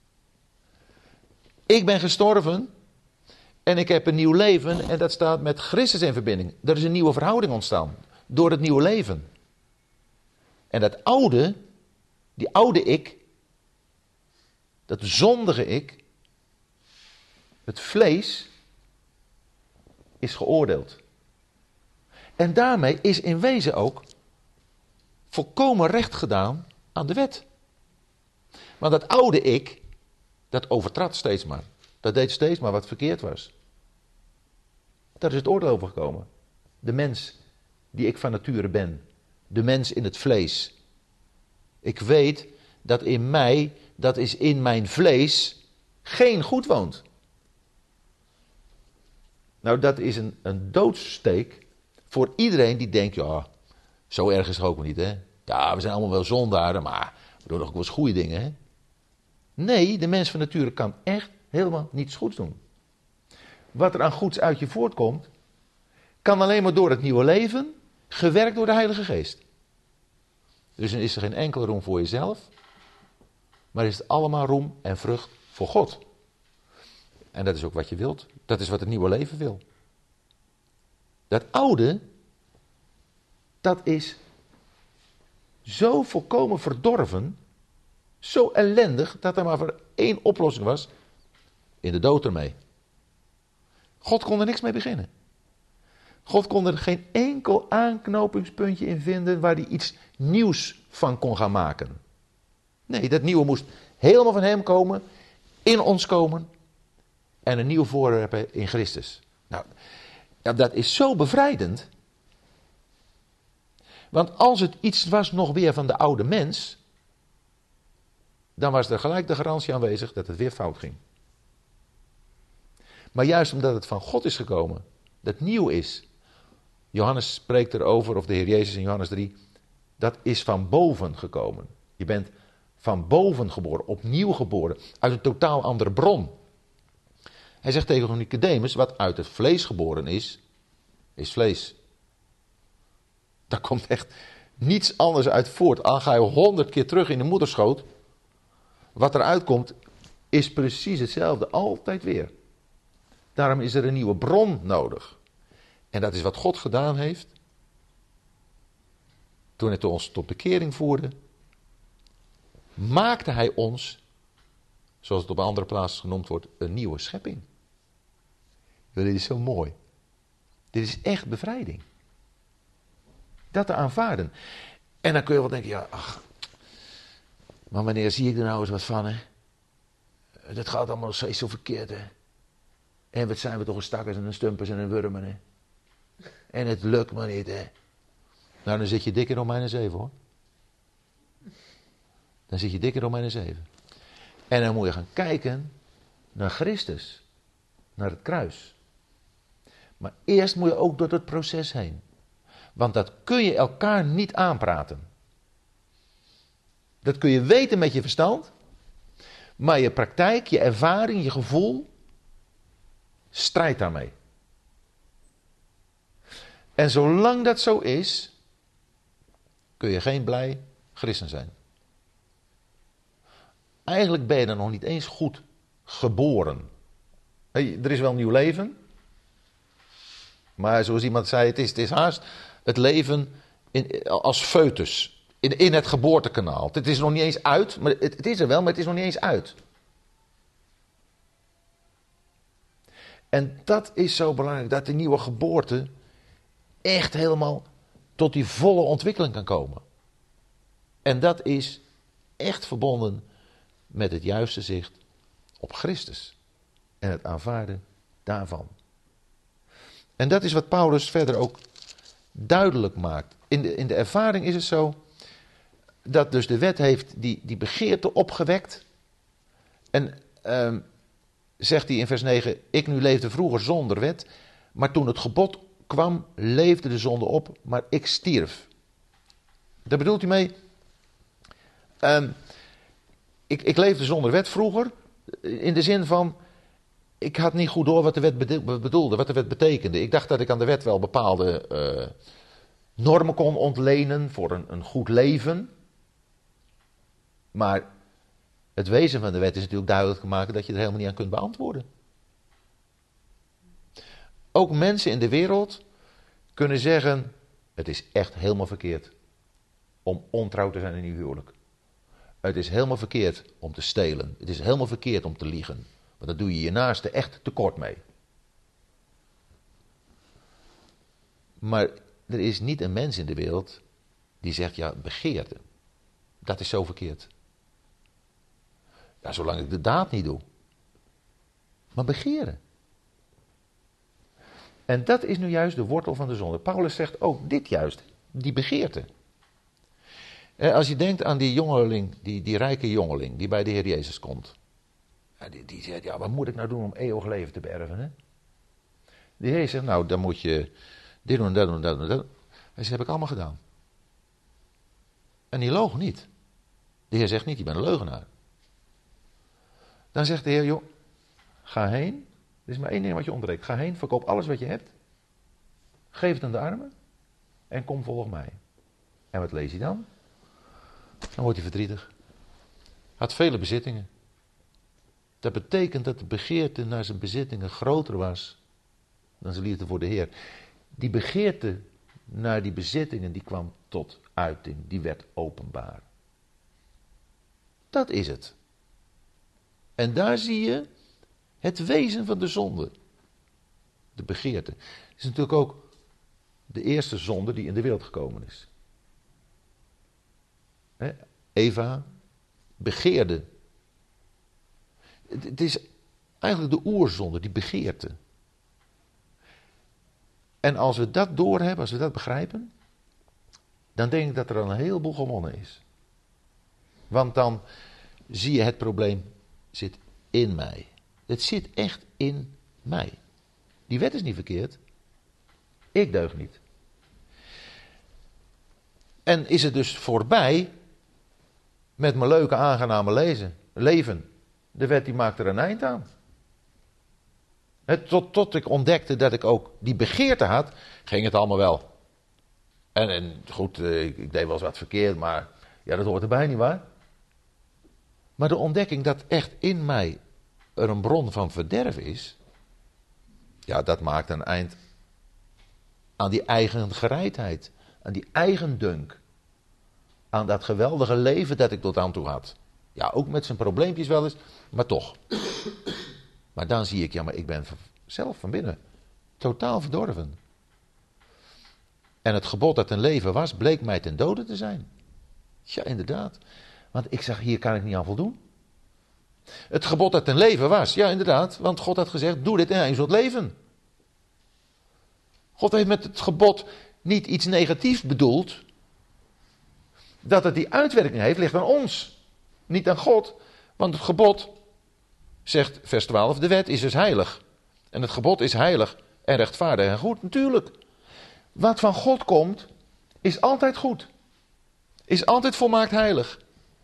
Ik ben gestorven en ik heb een nieuw leven en dat staat met Christus in verbinding. Er is een nieuwe verhouding ontstaan door het nieuwe leven. En dat oude, die oude ik, dat zondige ik, het vlees, is geoordeeld. En daarmee is in wezen ook volkomen recht gedaan aan de wet. Want dat oude ik, dat overtrad steeds maar. Dat deed steeds maar wat verkeerd was. Daar is het oordeel over gekomen. De mens die ik van nature ben. De mens in het vlees. Ik weet dat in mij, dat is in mijn vlees, geen goed woont. Nou, dat is een, een doodsteek voor iedereen die denkt, ja, zo erg is het ook niet, hè. Ja, we zijn allemaal wel zondaren, maar we doen ook wel eens goede dingen, hè. Nee, de mens van nature kan echt helemaal niets goeds doen. Wat er aan goeds uit je voortkomt, kan alleen maar door het nieuwe leven, gewerkt door de Heilige Geest. Dus dan is er geen enkel roem voor jezelf, maar is het allemaal roem en vrucht voor God. En dat is ook wat je wilt. Dat is wat het nieuwe leven wil. Dat oude, dat is zo volkomen verdorven, zo ellendig, dat er maar voor één oplossing was, in de dood ermee. God kon er niks mee beginnen. God kon er geen enkel aanknopingspuntje in vinden waar hij iets nieuws van kon gaan maken. Nee, dat nieuwe moest helemaal van hem komen, in ons komen en een nieuw voorwerp in Christus. Nou, ja, dat is zo bevrijdend. Want als het iets was nog weer van de oude mens, dan was er gelijk de garantie aanwezig dat het weer fout ging. Maar juist omdat het van God is gekomen, dat nieuw is. Johannes spreekt erover, of de Heer Jezus in Johannes drie, dat is van boven gekomen. Je bent van boven geboren, opnieuw geboren, uit een totaal andere bron. Hij zegt tegen Nicodemus, wat uit het vlees geboren is, is vlees. Daar komt echt niets anders uit voort. Al ga je honderd keer terug in de moederschoot, wat eruit komt, is precies hetzelfde, altijd weer. Daarom is er een nieuwe bron nodig. En dat is wat God gedaan heeft, toen hij ons tot bekering voerde, maakte hij ons, zoals het op andere plaatsen genoemd wordt, een nieuwe schepping. Dit is zo mooi. Dit is echt bevrijding. Dat te aanvaarden. En dan kun je wel denken, ja, ach, Maar wanneer zie ik er nou eens wat van, hè? Dat gaat allemaal nog steeds zo verkeerd, hè? En wat zijn we toch een stakkers en een stumpers en een wurmen, hè? En het lukt maar niet, hè? Nou, dan zit je dik in Romeinen zeven, hoor. Dan zit je dik in Romeinen zeven. En dan moet je gaan kijken naar Christus. Naar het kruis. Maar eerst moet je ook door het proces heen. Want dat kun je elkaar niet aanpraten. Dat kun je weten met je verstand. Maar je praktijk, je ervaring, je gevoel strijdt daarmee. En zolang dat zo is, kun je geen blij christen zijn. Eigenlijk ben je er nog niet eens goed geboren. Hey, er is wel een nieuw leven. Maar zoals iemand zei, het is, het is haast het leven in, als foetus. In, in het geboortekanaal. Het is nog niet eens uit. Maar het, het is er wel, maar het is nog niet eens uit. En dat is zo belangrijk. Dat de nieuwe geboorte echt helemaal tot die volle ontwikkeling kan komen. En dat is echt verbonden met het juiste zicht op Christus. En het aanvaarden daarvan. En dat is wat Paulus verder ook duidelijk maakt. In de, in de ervaring is het zo dat dus de wet heeft die, die begeerte opgewekt. En uh, zegt hij in vers negen, ik nu leefde vroeger zonder wet, maar toen het gebod kwam, leefde de zonde op, maar ik stierf. Daar bedoelt hij mee, uh, ik, ik leefde zonder wet vroeger, in de zin van, ik had niet goed door wat de wet bedoelde, wat de wet betekende. Ik dacht dat ik aan de wet wel bepaalde uh, normen kon ontlenen voor een, een goed leven. Maar het wezen van de wet is natuurlijk duidelijk gemaakt dat je er helemaal niet aan kunt beantwoorden. Ook mensen in de wereld kunnen zeggen, het is echt helemaal verkeerd om ontrouw te zijn in uw huwelijk. Het is helemaal verkeerd om te stelen. Het is helemaal verkeerd om te liegen. Want dan doe je je naaste echt tekort mee. Maar er is niet een mens in de wereld die zegt, ja, begeerte. Dat is zo verkeerd. Ja, zolang ik de daad niet doe. Maar begeren. En dat is nu juist de wortel van de zonde. Paulus zegt ook dit juist, die begeerte. Als je denkt aan die jongeling, die, die rijke jongeling die bij de Heer Jezus komt. Ja, die, die zegt, ja, wat moet ik nou doen om eeuwig leven te beërven? Hè? De Heer zegt, nou, dan moet je dit doen, dat doen, dat doen, dat doen. Hij zegt, heb ik allemaal gedaan. En die loog niet. De Heer zegt niet, je bent een leugenaar. Dan zegt de Heer, joh, ga heen. Er is maar één ding wat je ontbreekt. Ga heen, verkoop alles wat je hebt. Geef het aan de armen. En kom, volg mij. En wat lees hij dan? Dan wordt hij verdrietig. Had vele bezittingen. Dat betekent dat de begeerte naar zijn bezittingen groter was dan zijn liefde voor de Heer. Die begeerte naar die bezittingen, die kwam tot uiting. Die werd openbaar. Dat is het. En daar zie je het wezen van de zonde. De begeerte. Het is natuurlijk ook de eerste zonde die in de wereld gekomen is. Eva begeerde. Het is eigenlijk de oerzonde, die begeerte. En als we dat doorhebben, als we dat begrijpen, dan denk ik dat er al een heleboel gewonnen is. Want dan zie je het probleem zit in mij. Het zit echt in mij. Die wet is niet verkeerd. Ik deug niet. En is het dus voorbij met mijn leuke aangename lezen, leven. De wet die maakt er een eind aan. He, tot, tot ik ontdekte dat ik ook die begeerte had, ging het allemaal wel. En, en goed, ik, ik deed wel eens wat verkeerd, maar ja, dat hoort erbij, nietwaar? Maar de ontdekking dat echt in mij er een bron van verderf is, ja, dat maakt een eind aan die eigen gereidheid, aan die eigendunk, aan dat geweldige leven dat ik tot aan toe had. Ja, ook met zijn probleempjes wel eens, maar toch. Maar dan zie ik, ja, maar ik ben zelf van binnen totaal verdorven. En het gebod dat een leven was, bleek mij ten dode te zijn. Ja, inderdaad. Want ik zeg, hier kan ik niet aan voldoen. Het gebod dat ten leven was. Ja, inderdaad. Want God had gezegd, doe dit en je zult leven. God heeft met het gebod niet iets negatiefs bedoeld. Dat het die uitwerking heeft, ligt aan ons. Niet aan God. Want het gebod, zegt vers twaalf, de wet is dus heilig. En het gebod is heilig en rechtvaardig en goed, natuurlijk. Wat van God komt, is altijd goed. Is altijd volmaakt heilig.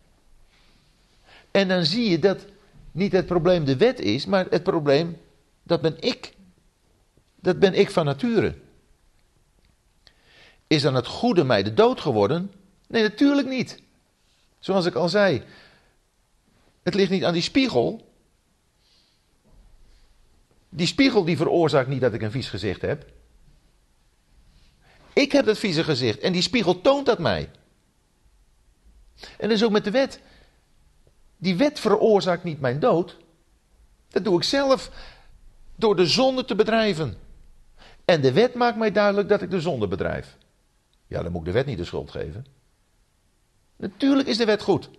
En dan zie je dat niet het probleem de wet is, maar het probleem, dat ben ik. Dat ben ik van nature. Is dan het goede mij de dood geworden? Nee, natuurlijk niet. Zoals ik al zei, het ligt niet aan die spiegel. Die spiegel die veroorzaakt niet dat ik een vies gezicht heb. Ik heb dat vieze gezicht en die spiegel toont dat mij. En dat is ook met de wet. Die wet veroorzaakt niet mijn dood. Dat doe ik zelf door de zonde te bedrijven. En de wet maakt mij duidelijk dat ik de zonde bedrijf. Ja, dan moet ik de wet niet de schuld geven. Natuurlijk is de wet goed.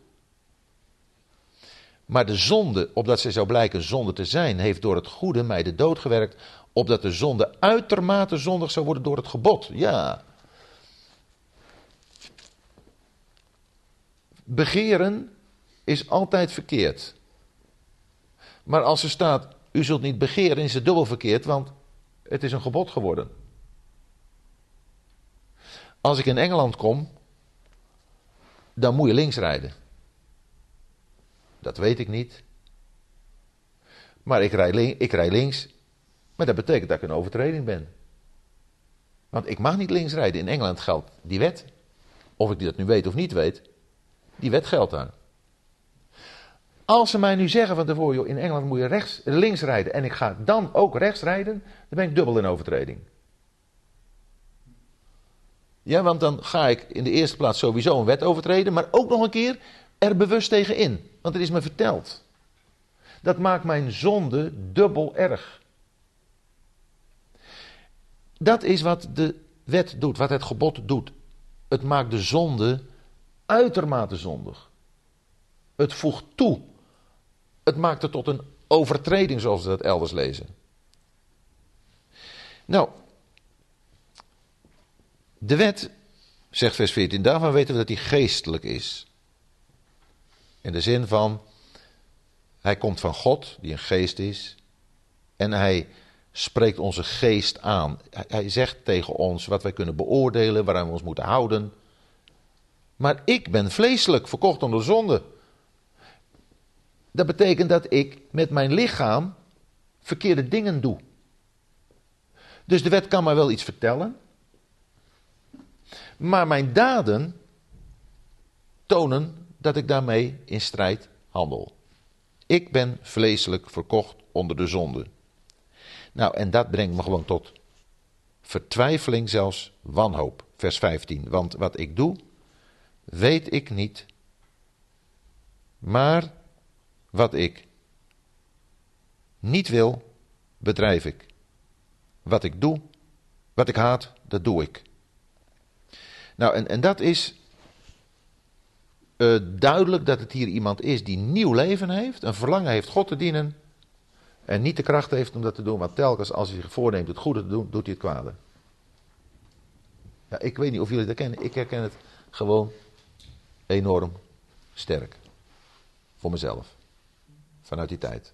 Maar de zonde, opdat zij zou blijken zonde te zijn, heeft door het goede mij de dood gewerkt, opdat de zonde uitermate zondig zou worden door het gebod. Ja. Begeren is altijd verkeerd. Maar als er staat, u zult niet begeren, is het dubbel verkeerd, want het is een gebod geworden. Als ik in Engeland kom, dan moet je links rijden. Dat weet ik niet. Maar ik rij, link, ik rij links, maar dat betekent dat ik een overtreding ben. Want ik mag niet links rijden. In Engeland geldt die wet. Of ik dat nu weet of niet weet, die wet geldt daar. Als ze mij nu zeggen van tevoren, joh, in Engeland moet je rechts, links rijden en ik ga dan ook rechts rijden, dan ben ik dubbel in overtreding. Ja, want dan ga ik in de eerste plaats sowieso een wet overtreden, maar ook nog een keer er bewust tegen in. Want het is me verteld. Dat maakt mijn zonde dubbel erg. Dat is wat de wet doet, wat het gebod doet. Het maakt de zonde uitermate zondig. Het voegt toe. Het maakt het tot een overtreding, zoals we dat elders lezen. Nou, de wet, zegt vers veertien, daarvan weten we dat die geestelijk is. In de zin van, hij komt van God, die een geest is. En hij spreekt onze geest aan. Hij zegt tegen ons wat wij kunnen beoordelen, waaraan we ons moeten houden. Maar ik ben vleeselijk, verkocht onder zonde. Dat betekent dat ik met mijn lichaam verkeerde dingen doe. Dus de wet kan mij wel iets vertellen. Maar mijn daden tonen dat ik daarmee in strijd handel. Ik ben vleeselijk verkocht onder de zonde. Nou, en dat brengt me gewoon tot vertwijfeling, zelfs wanhoop. Vers vijftien. Want wat ik doe, weet ik niet. Maar wat ik niet wil, bedrijf ik. Wat ik doe, wat ik haat, dat doe ik. Nou, en, en dat is uh, duidelijk dat het hier iemand is die nieuw leven heeft, een verlangen heeft God te dienen en niet de kracht heeft om dat te doen, maar telkens als hij zich voorneemt het goede te doen, doet hij het kwade. Ja, ik weet niet of jullie dat kennen, ik herken het gewoon enorm sterk. Voor mezelf. Vanuit die tijd.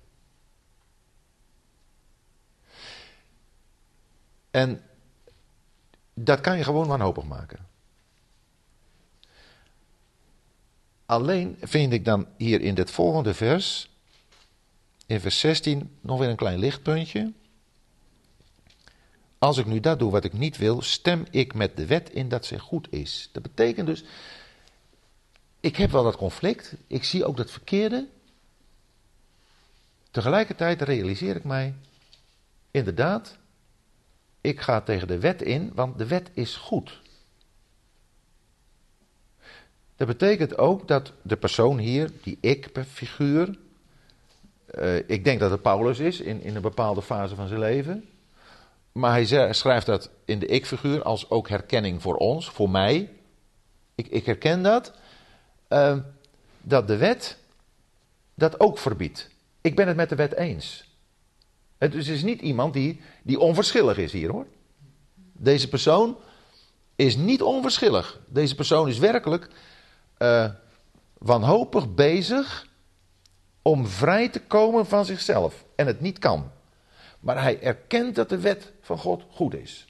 En dat kan je gewoon wanhopig maken. Alleen vind ik dan hier in dit volgende vers, in vers zestien, nog weer een klein lichtpuntje. Als ik nu dat doe wat ik niet wil, stem ik met de wet in dat zij goed is. Dat betekent dus, ik heb wel dat conflict, ik zie ook dat verkeerde. Tegelijkertijd realiseer ik mij, inderdaad, ik ga tegen de wet in, want de wet is goed. Dat betekent ook dat de persoon hier, die ik-figuur, uh, ik denk dat het Paulus is in, in een bepaalde fase van zijn leven, maar hij schrijft dat in de ik-figuur als ook herkenning voor ons, voor mij. Ik, ik herken dat. Uh, dat de wet dat ook verbiedt. Ik ben het met de wet eens. Het dus is niet iemand die, die onverschillig is hier hoor. Deze persoon is niet onverschillig. Deze persoon is werkelijk uh, wanhopig bezig om vrij te komen van zichzelf. En het niet kan. Maar hij erkent dat de wet van God goed is.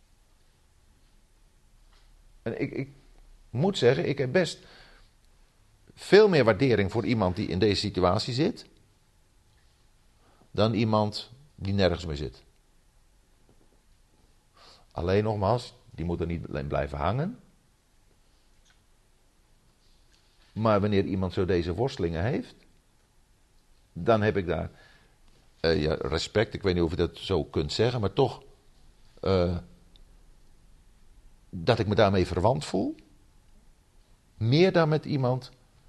En ik, ik moet zeggen, ik heb best veel meer waardering voor iemand die in deze situatie zit, dan iemand die nergens meer zit. Alleen nogmaals, die moet er niet alleen blijven hangen. Maar wanneer iemand zo deze worstelingen heeft, dan heb ik daar uh, ja, respect. Ik weet niet of je dat zo kunt zeggen, maar toch uh, dat ik me daarmee verwant voel. Meer dan met iemand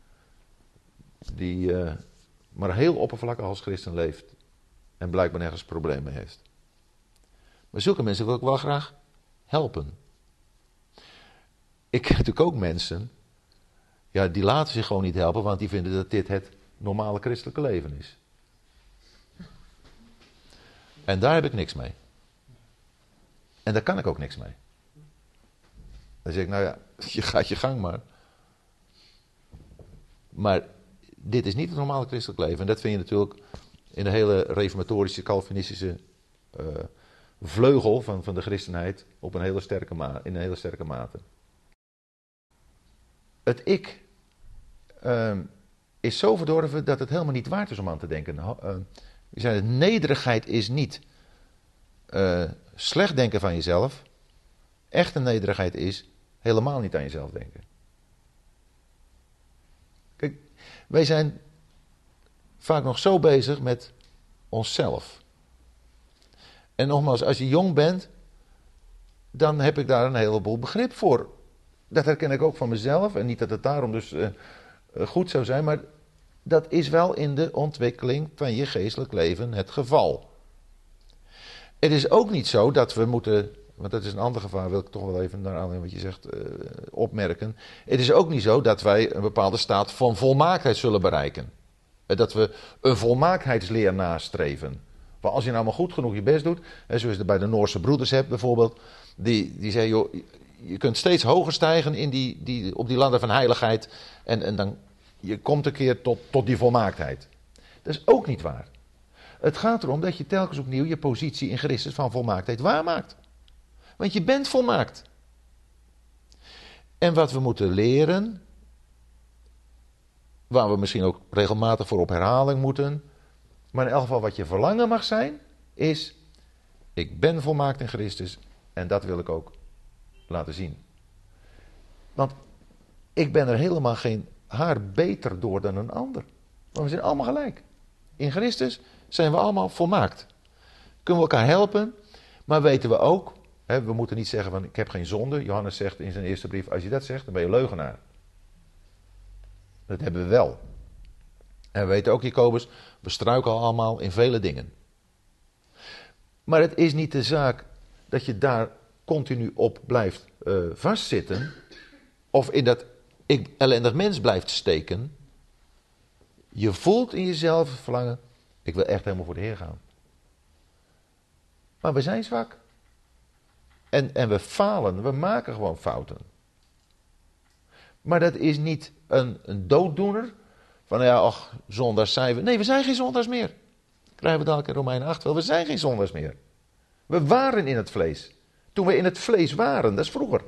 die uh, maar heel oppervlakkig als christen leeft en blijkbaar nergens problemen mee heeft. Maar zulke mensen wil ik wel graag helpen. Ik ken natuurlijk ook mensen, ja, die laten zich gewoon niet helpen, want die vinden dat dit het normale christelijke leven is. En daar heb ik niks mee. En daar kan ik ook niks mee. Dan zeg ik, nou ja, je gaat je gang maar. Maar dit is niet het normale christelijk leven. En dat vind je natuurlijk in de hele reformatorische, calvinistische uh, vleugel van, van de christenheid op een hele sterke ma- in een hele sterke mate. Het ik uh, is zo verdorven dat het helemaal niet waard is om aan te denken. Uh, we zeiden, nederigheid is niet uh, slecht denken van jezelf. Echte nederigheid is helemaal niet aan jezelf denken. Kijk, wij zijn vaak nog zo bezig met onszelf. En nogmaals, als je jong bent, dan heb ik daar een heleboel begrip voor. Dat herken ik ook van mezelf. En niet dat het daarom dus uh, goed zou zijn, maar dat is wel in de ontwikkeling van je geestelijk leven het geval. Het is ook niet zo dat we moeten, want dat is een ander gevaar, wil ik toch wel even naar aanleiding wat je zegt uh, opmerken. Het is ook niet zo dat wij een bepaalde staat van volmaaktheid zullen bereiken. Dat we een volmaakheidsleer nastreven. Maar als je nou maar goed genoeg je best doet, hè, zoals je het bij de Noorse broeders hebt bijvoorbeeld, die, die zeggen, joh, je kunt steeds hoger stijgen in die, die, op die ladder van heiligheid en, en dan je komt een keer tot, tot die volmaaktheid. Dat is ook niet waar. Het gaat erom dat je telkens opnieuw je positie in Christus van volmaaktheid waarmaakt. Want je bent volmaakt. En wat we moeten leren, waar we misschien ook regelmatig voor op herhaling moeten, maar in elk geval wat je verlangen mag zijn, is, ik ben volmaakt in Christus en dat wil ik ook laten zien. Want ik ben er helemaal geen haar beter door dan een ander. Maar we zijn allemaal gelijk. In Christus zijn we allemaal volmaakt. Kunnen we elkaar helpen, maar weten we ook, hè, we moeten niet zeggen van ik heb geen zonde. Johannes zegt in zijn eerste brief, als je dat zegt, dan ben je leugenaar. Dat hebben we wel. En we weten ook, Jacobus, we struikelen allemaal in vele dingen. Maar het is niet de zaak dat je daar continu op blijft uh, vastzitten, of in dat ik ellendig mens blijft steken. Je voelt in jezelf het verlangen, ik wil echt helemaal voor de Heer gaan. Maar we zijn zwak. En, en we falen, we maken gewoon fouten. Maar dat is niet een, een dooddoener. Van ja, ach, zondaars zijn we. Nee, we zijn geen zondaars meer. Krijgen we dadelijk in Romeinen acht wel. We zijn geen zondaars meer. We waren in het vlees. Toen we in het vlees waren, dat is vroeger.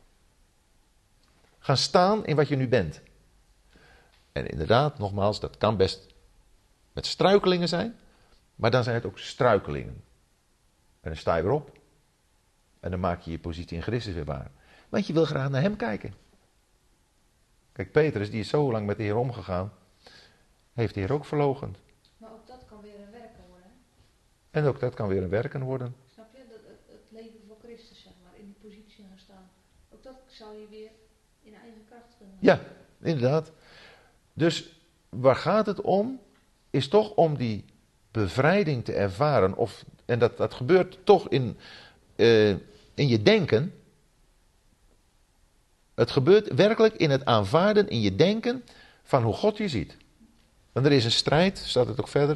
Gaan staan in wat je nu bent. En inderdaad, nogmaals, dat kan best met struikelingen zijn. Maar dan zijn het ook struikelingen. En dan sta je weer op. En dan maak je je positie in Christus weer waar. Want je wil graag naar hem kijken. Kijk, Petrus, die is zo lang met de Heer omgegaan, heeft de Heer ook verloochend. Maar ook dat kan weer een werken worden. En ook dat kan weer een werken worden. Snap je? Dat, het, het leven voor Christus, zeg maar, in die positie gaan staan. Ook dat zou je weer in eigen kracht kunnen. Ja, inderdaad. Dus waar gaat het om? Is toch om die bevrijding te ervaren. Of, en dat, dat gebeurt toch in, uh, in je denken. Het gebeurt werkelijk in het aanvaarden, in je denken van hoe God je ziet. Want er is een strijd, staat het ook verder,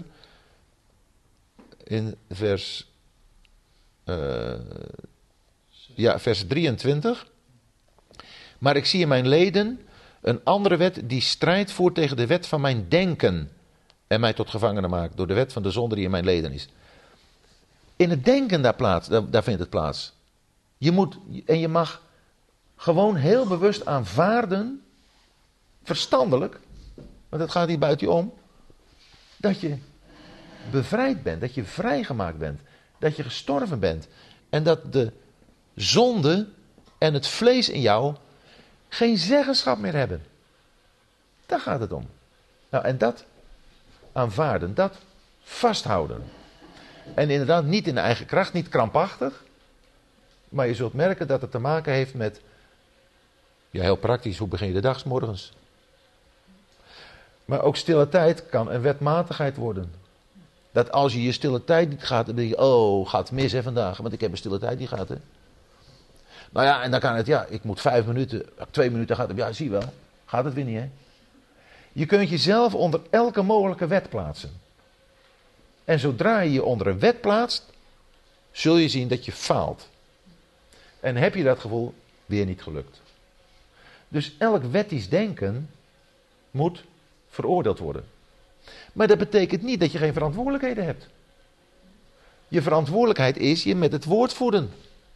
in vers, uh, ja, vers drieëntwintig. Maar ik zie in mijn leden een andere wet die strijd voert tegen de wet van mijn denken en mij tot gevangene maakt door de wet van de zonde die in mijn leden is. In het denken daar, plaats, daar, daar vindt het plaats. Je moet, en je mag gewoon heel bewust aanvaarden, verstandelijk, want het gaat hier buiten je om, dat je bevrijd bent, dat je vrijgemaakt bent, dat je gestorven bent en dat de zonde en het vlees in jou geen zeggenschap meer hebben. Daar gaat het om. Nou, en dat aanvaarden, dat vasthouden. En inderdaad niet in de eigen kracht, niet krampachtig, maar je zult merken dat het te maken heeft met, ja, heel praktisch, hoe begin je de dag 's morgens? Maar ook stille tijd kan een wetmatigheid worden. Dat als je je stille tijd niet gaat, dan denk je, oh, gaat mis hè vandaag, want ik heb een stille tijd niet gehad hè. Nou ja, en dan kan het, ja, ik moet vijf minuten, twee minuten gaat het, ja, zie je wel, gaat het weer niet hè. Je kunt jezelf onder elke mogelijke wet plaatsen. En zodra je je onder een wet plaatst, zul je zien dat je faalt. En heb je dat gevoel, weer niet gelukt. Dus elk wettisch denken moet veroordeeld worden. Maar dat betekent niet dat je geen verantwoordelijkheden hebt. Je verantwoordelijkheid is je met het woord voeden.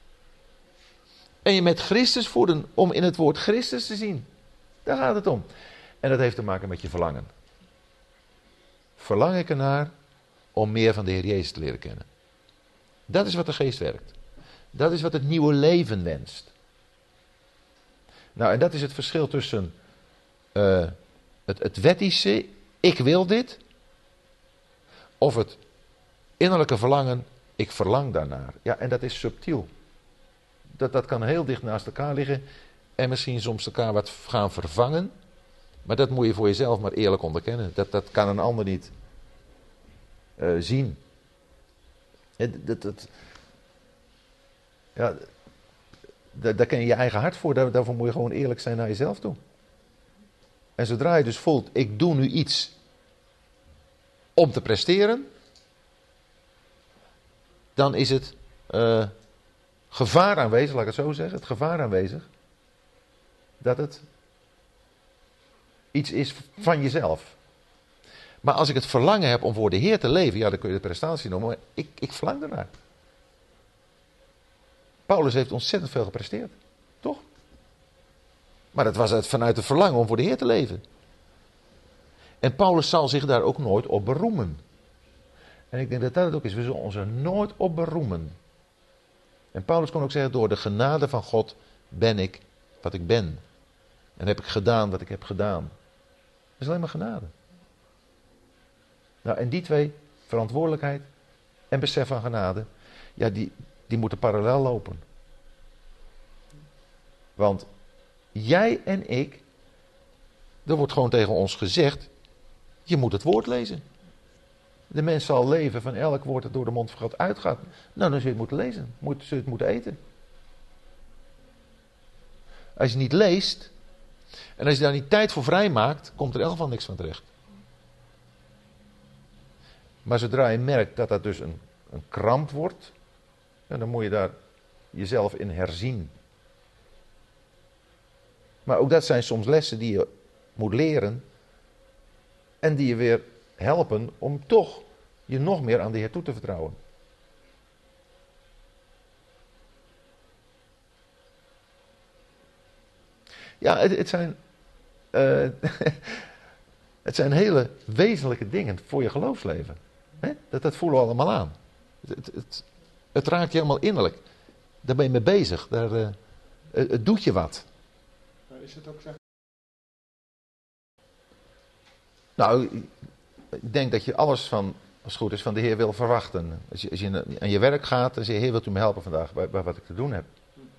En je met Christus voeden om in het woord Christus te zien. Daar gaat het om. En dat heeft te maken met je verlangen. Verlang ik ernaar om meer van de Heer Jezus te leren kennen. Dat is wat de geest werkt. Dat is wat het nieuwe leven wenst. Nou, en dat is het verschil tussen uh, het, het wettische, ik wil dit, of het innerlijke verlangen, ik verlang daarnaar. Ja, en dat is subtiel. Dat, dat kan heel dicht naast elkaar liggen en misschien soms elkaar wat gaan vervangen. Maar dat moet je voor jezelf maar eerlijk onderkennen. Dat, dat kan een ander niet uh, zien. Dat, dat, dat, ja, daar, daar ken je je eigen hart voor. Daar, daarvoor moet je gewoon eerlijk zijn naar jezelf toe. En zodra je dus voelt, ik doe nu iets om te presteren, dan is het uh, gevaar aanwezig, laat ik het zo zeggen, het gevaar aanwezig, dat het iets is van jezelf. Maar als ik het verlangen heb om voor de Heer te leven, ja, dan kun je de prestatie noemen, maar ik, ik verlang ernaar. Paulus heeft ontzettend veel gepresteerd, toch? Maar dat was het vanuit het verlangen om voor de Heer te leven. En Paulus zal zich daar ook nooit op beroemen. En ik denk dat dat het ook is, we zullen ons er nooit op beroemen. En Paulus kon ook zeggen, door de genade van God ben ik wat ik ben. En heb ik gedaan wat ik heb gedaan. Dat is alleen maar genade. Nou, en die twee, verantwoordelijkheid en besef van genade, ja, die, die moeten parallel lopen. Want jij en ik, er wordt gewoon tegen ons gezegd, je moet het woord lezen. De mens zal leven van elk woord dat door de mond van God uitgaat. Nou, dan zul je het moeten lezen. Moet, zul je het moeten eten. Als je niet leest, en als je daar niet tijd voor vrij maakt, komt er in elk geval niks van terecht. Maar zodra je merkt dat dat dus een, een kramp wordt, dan moet je daar jezelf in herzien. Maar ook dat zijn soms lessen die je moet leren en die je weer helpen om toch je nog meer aan de Heer toe te vertrouwen. Ja, het, het zijn uh, het zijn hele wezenlijke dingen voor je geloofsleven. Hè? Dat, dat voelen we allemaal aan. Het, het, het, het raakt je helemaal innerlijk. Daar ben je mee bezig. Daar, uh, het, het doet je wat. Is het ook zeg... Nou, ik denk dat je alles van, als het goed is, van de Heer wil verwachten. Als je, als je aan je werk gaat, dan zeg je, Heer, wilt u me helpen vandaag bij, bij wat ik te doen heb.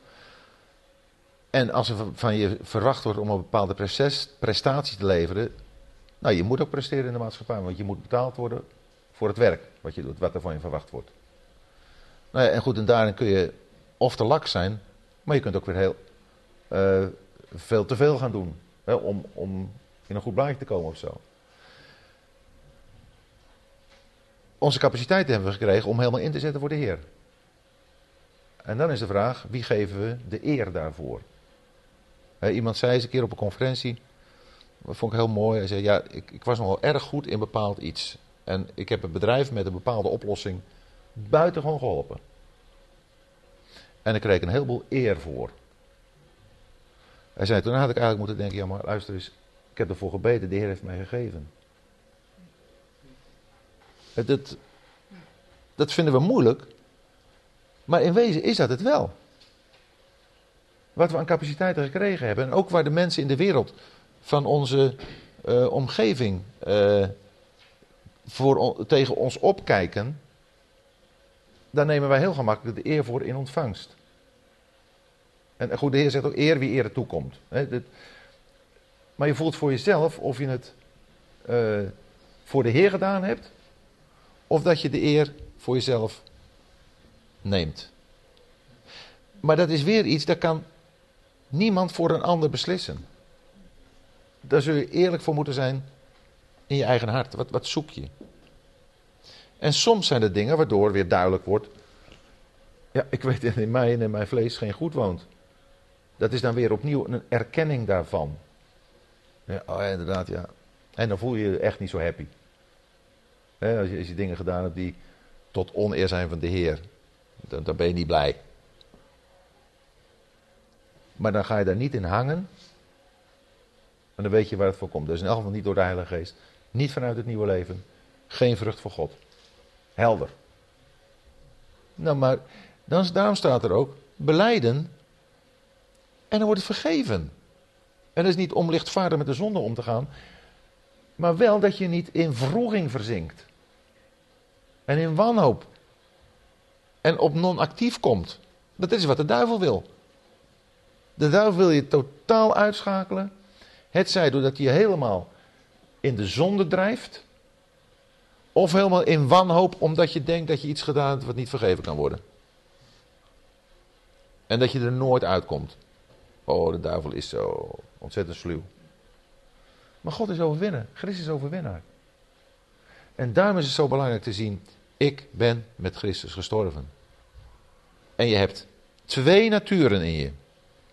En als er van je verwacht wordt om een bepaalde prestatie te leveren, nou, je moet ook presteren in de maatschappij, want je moet betaald worden voor het werk wat je doet, wat er van je verwacht wordt. Nou ja, en goed, en daarin kun je of te laks zijn, maar je kunt ook weer heel uh, veel te veel gaan doen. Hè, om, om in een goed blaadje te komen of zo. Onze capaciteiten hebben we gekregen om helemaal in te zetten voor de Heer. En dan is de vraag, wie geven we de eer daarvoor? He, iemand zei eens een keer op een conferentie, dat vond ik heel mooi. Hij zei, ja, ik, ik was nogal erg goed in bepaald iets. En ik heb een bedrijf met een bepaalde oplossing buitengewoon geholpen. En ik kreeg een heleboel eer voor. Hij zei, toen had ik eigenlijk moeten denken, ja maar luister eens, ik heb ervoor gebeden, de Heer heeft mij gegeven. Dat, dat vinden we moeilijk, maar in wezen is dat het wel. Wat we aan capaciteiten gekregen hebben, en ook waar de mensen in de wereld van onze uh, omgeving uh, voor, tegen ons opkijken, daar nemen wij heel gemakkelijk de eer voor in ontvangst. En goed, de Heer zegt ook eer wie eer toekomt. He, dit, maar je voelt voor jezelf of je het uh, voor de Heer gedaan hebt, of dat je de eer voor jezelf neemt. Maar dat is weer iets, dat kan niemand voor een ander beslissen. Daar zul je eerlijk voor moeten zijn in je eigen hart. Wat, wat zoek je? En soms zijn er dingen waardoor weer duidelijk wordt, ja, ik weet dat in mij en in mijn vlees geen goed woont. Dat is dan weer opnieuw een erkenning daarvan. Ja, oh ja, inderdaad, ja. En dan voel je je echt niet zo happy. He, als, je, als je dingen gedaan hebt die tot oneer zijn van de Heer, dan, dan ben je niet blij. Maar dan ga je daar niet in hangen. En dan weet je waar het voor komt. Dat is in elk geval niet door de Heilige Geest. Niet vanuit het nieuwe leven. Geen vrucht voor God. Helder. Nou, maar dan, daarom staat er ook, belijden en dan wordt het vergeven. En dat is niet om lichtvaardig met de zonde om te gaan, maar wel dat je niet in wroeging verzinkt. En in wanhoop. En op non-actief komt. Dat is wat de duivel wil. De duivel wil je totaal uitschakelen. Het zij doordat hij je helemaal in de zonde drijft. Of helemaal in wanhoop omdat je denkt dat je iets gedaan hebt wat niet vergeven kan worden. En dat je er nooit uitkomt. Oh, de duivel is zo ontzettend sluw. Maar God is overwinnaar. Christus is overwinnaar. En daarom is het zo belangrijk te zien, ik ben met Christus gestorven. En je hebt twee naturen in je.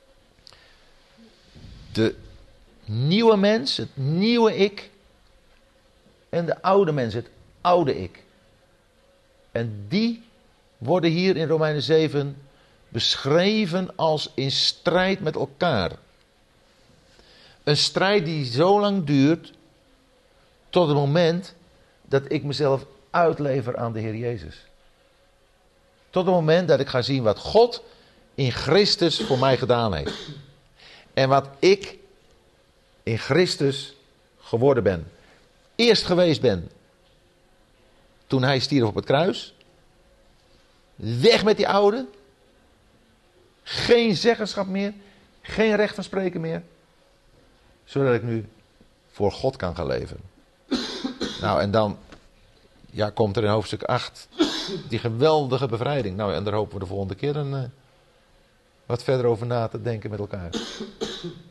De nieuwe mens, het nieuwe ik. En de oude mens, het oude ik. En die worden hier in Romeinen zeven beschreven als in strijd met elkaar. Een strijd die zo lang duurt tot het moment dat ik mezelf uitlever aan de Heer Jezus. Tot het moment dat ik ga zien wat God in Christus voor mij gedaan heeft. En wat ik in Christus geworden ben. Eerst geweest ben toen hij stierf op het kruis. Weg met die oude. Geen zeggenschap meer. Geen recht van spreken meer. Zodat ik nu voor God kan gaan leven. Nou, en dan ja, komt er in hoofdstuk acht die geweldige bevrijding. Nou, en daar hopen we de volgende keer een, uh, wat verder over na te denken met elkaar.